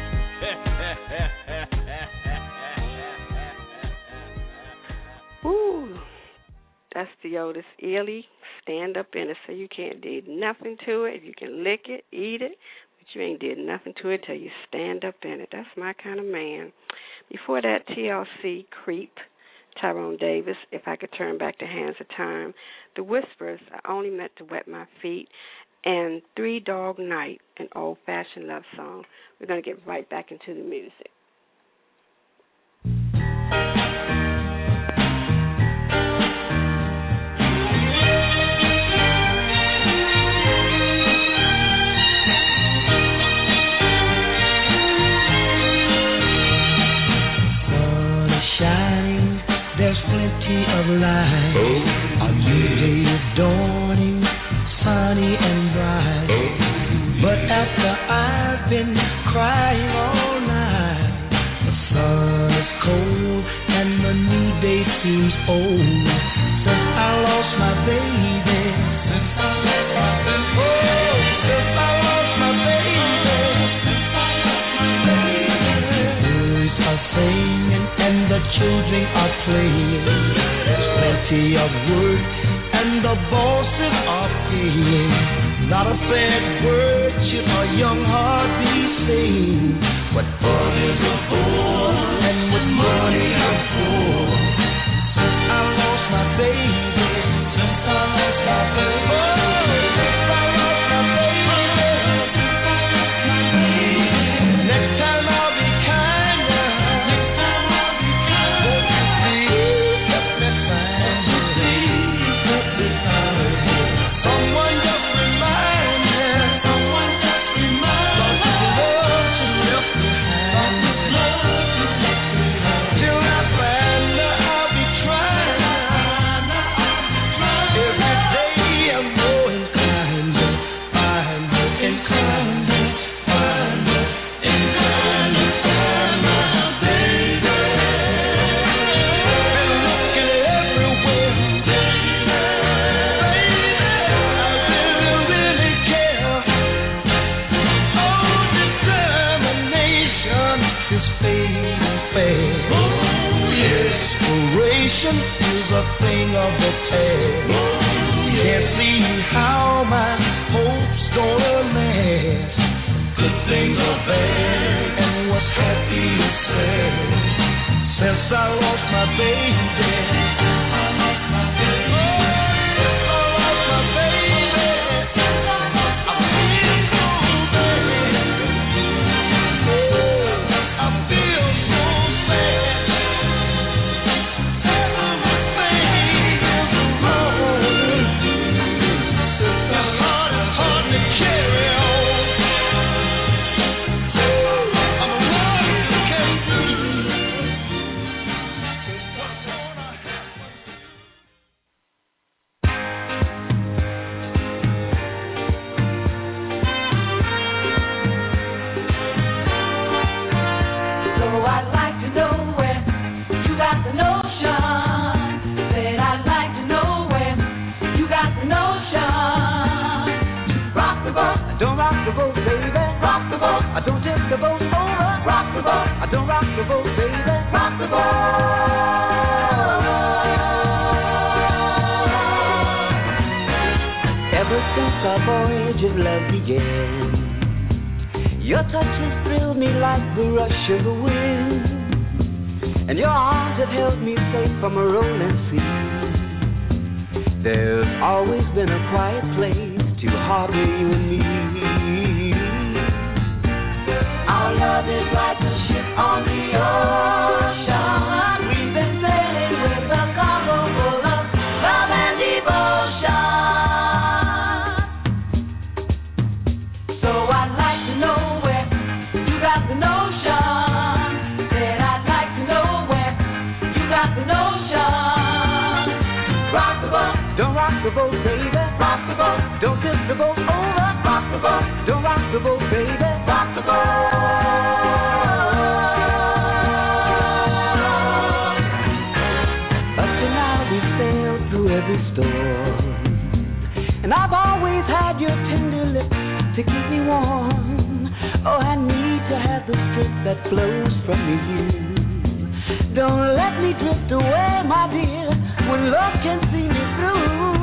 Ooh, that's the oldest Ely, stand up in it, so you can't do nothing to it. You can lick it, eat it, but you ain't did nothing to it till you stand up in it. That's my kind of man. Before that, T L C, Creep, Tyrone Davis, If I Could Turn Back the Hands of Time, The Whispers, I Only Meant to Wet My Feet, and Three Dog Night, an old-fashioned love song. We're going to get right back into the music. Of light, oh, a new day of dawning, sun sunny and bright. But after I've been crying all night, the sun is cold and the new day seems old. Since I lost my baby, since I lost my baby, oh, since I lost my baby, since I lost my baby. Birds are singing and the children are playing. There's plenty of work and the bosses are paying. Not a bad word should a young heart be saying. What fun is a fool and what money is for. Since I lost my baby, since I lost my baby, oh, since I lost my baby, since I lost my baby. Next time I'll be kinder. Next time I'll be kinder. Won't you please help me find you? Please help me find you. Someone just remind me. Someone just remind me. Love to left behind me. Till I find her, I'll be trying. Every day I'm more inclined to find her, inclined to find her, inclined to find my baby. Been looking everywhere, baby. I really, really care. Oh, determination is fading fast. Inspiration is a thing of the past. Can't see how my hope's gonna last. Good things are bad and what's happy is sad. Since I lost my baby, since I lost my baby, since I lost my baby, I feel so bad. Oh, I feel so sad. Everything is wrong. It's hard, it's hard to carry on. I'm a one who can breathe. What's gonna happen? So I'd like to know where you got the notion. Said I'd like to know where you got the notion. Rock the boat, Don't rock the boat, baby. rock the boat, I don't tip the boat over. rock the boat, I don't rock the boat, baby. rock the boat. Ever since our voyage of love began, your touch has thrilled me like the rush of the wind, and your arms have held me safe from a rolling sea. There's always been a quiet place to harbor you and me. Our love is like a ship on the ocean. We've been sailing with a cargo full of love and devotion. So I'd like to know where you got the notion. Said I'd like to know where you got the notion. Rock the boat, Don't rock the boat, baby. rock the boat, Don't tip the boat over. rock the boat, Don't rock the boat, baby. rock the boat. Up to now we sailed through every storm, and I've always had your tender lips to keep me warm. Oh, I need to have the strength that flows from you. Don't let me drift away, my dear, when love can see me through.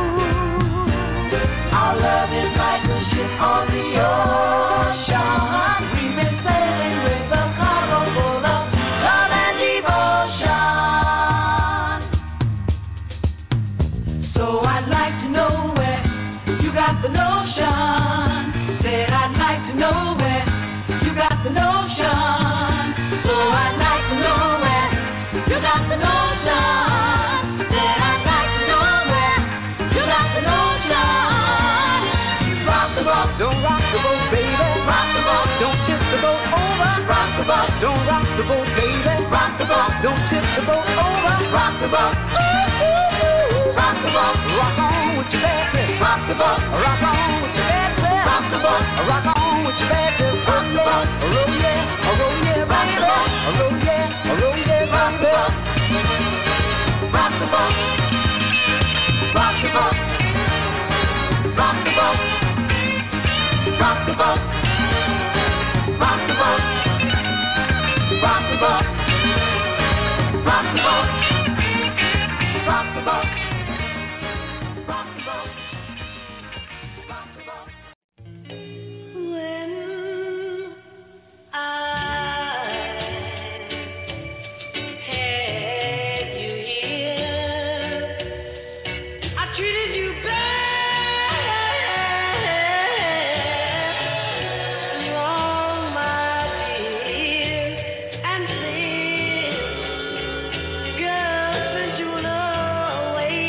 Our love is like a ship on the ocean. We've been sailing with a cargo full of love and devotion. So I'd like to know where you got the notion. Said I'd like to know where you got the notion. So I'd like to know where you got the notion. Said I'd like to know where you got the notion. Rock the boat, Don't rock the boat, baby. rock the boat, Don't tip the boat over. rock the boat, Don't rock the boat, baby. rock the boat, Don't tip the boat over. rock the boat, Ooh, ooh, ooh. rock the boat, Rock on with your baby. rock the boat, rock on with your bad self. Rock the boat, rock on with your bad self. Rock the boat, roll yeah, roll yeah, rock the boat, roll yeah, roll yeah, rock the boat. Rock the boat, rock the boat, rock the boat, rock the boat, rock the boat, rock the boat, rock the boat, rock the boat. Away.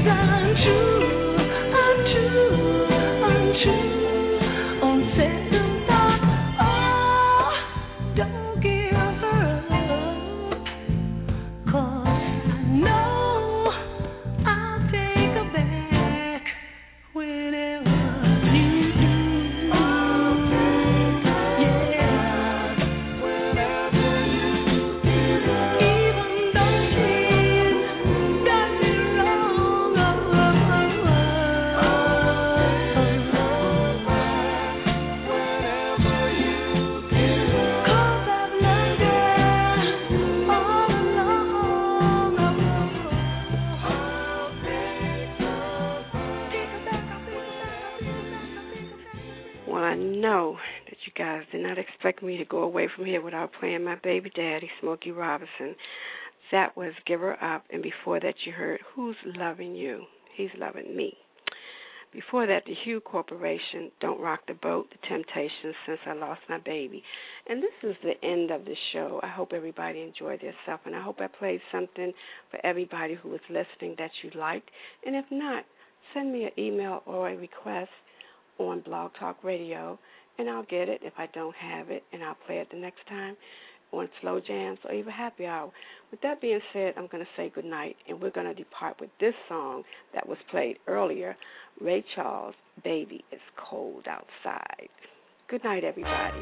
Expect me to go away from here without playing my baby daddy, Smokey Robinson. That was Give Her Up, and before that you heard Who's Loving You? He's Loving Me. Before that, the Hue Corporation, Don't Rock the Boat, The Temptations, Since I Lost My Baby. And this is the end of the show. I hope everybody enjoyed themselves, and I hope I played something for everybody who was listening that you liked. And if not, send me an email or a request on Blog Talk Radio, and I'll get it if I don't have it, and I'll play it the next time on Slow Jams or even Happy Hour. With that being said, I'm going to say goodnight, and we're going to depart with this song that was played earlier, Ray Charles, Baby, It's Cold Outside. Good night, everybody.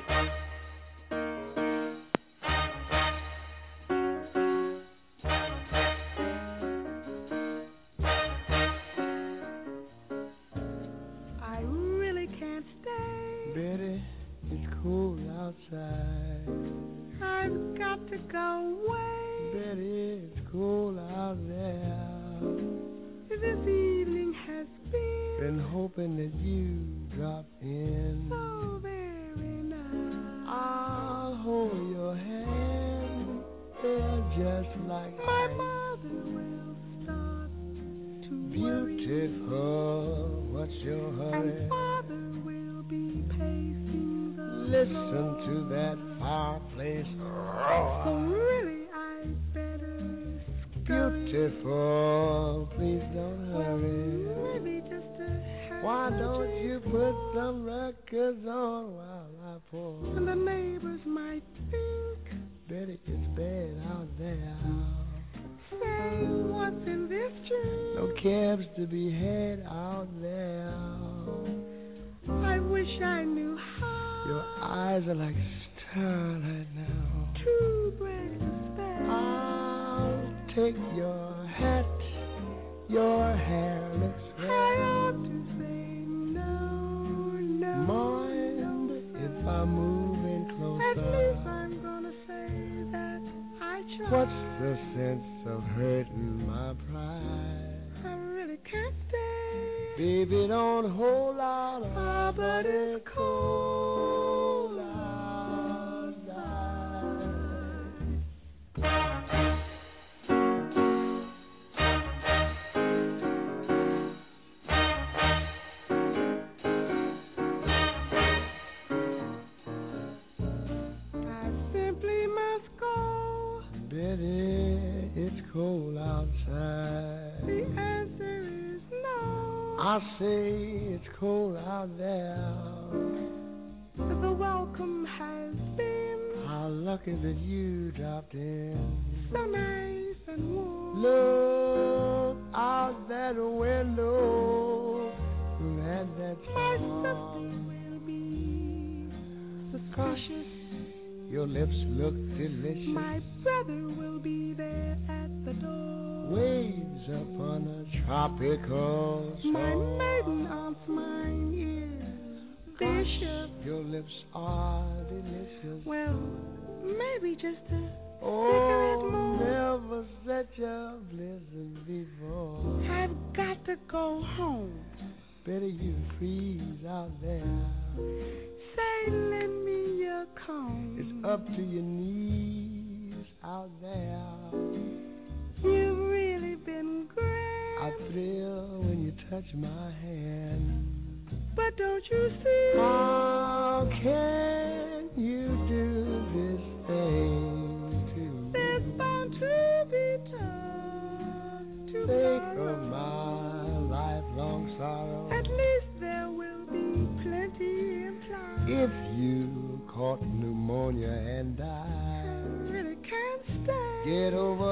I've got to go away. Betty, it's cold out there. This evening has been Been hoping that you drop in. So very nice. I'll hold your hand. They're just like my ice. mother will start to Beautiful, worry. what's your hurry? And father will be pacing the Listen to that fireplace roar. So really I'd better scurry. Beautiful, please don't hurry. Well, maybe just a half Why a don't drink. you put some records on while I pour? And the neighbors might think, Betty, it's bad out there. say, what's in this drink? No cabs to be had out there. I wish I knew how. Your eyes are like starlight now. Two breakfast bags. I'll take your hat. Your hair looks I red. ought to say no, no. Mind if I move in At closer? least I'm gonna say that I tried. What's the sense of hurting my pride? I really can't stay. Baby, don't hold out. Ah, but it's cold outside. I simply must go. Betty, it's cold outside. The answer is no. I say it's cold out there. The welcome has been How lucky that you dropped in. so nice and warm. Look out that window. Let that My storm. sister will be suspicious. Your lips look delicious. My brother will be there at the door. Waves upon a tropical shore. My maiden aunt's mine is Bishop. Your lips are delicious. Well, maybe just a Oh, cigarette more. never such a blizzard before. I've got to go home. Better you freeze out there. Say, lend me your comb. It's up to your knees out there. You've really been great. I thrill when you touch my hand. But don't you see? How can you do this thing to me? There's bound to be time Think tomorrow. of my caught pneumonia and died. Really can't stay. Get over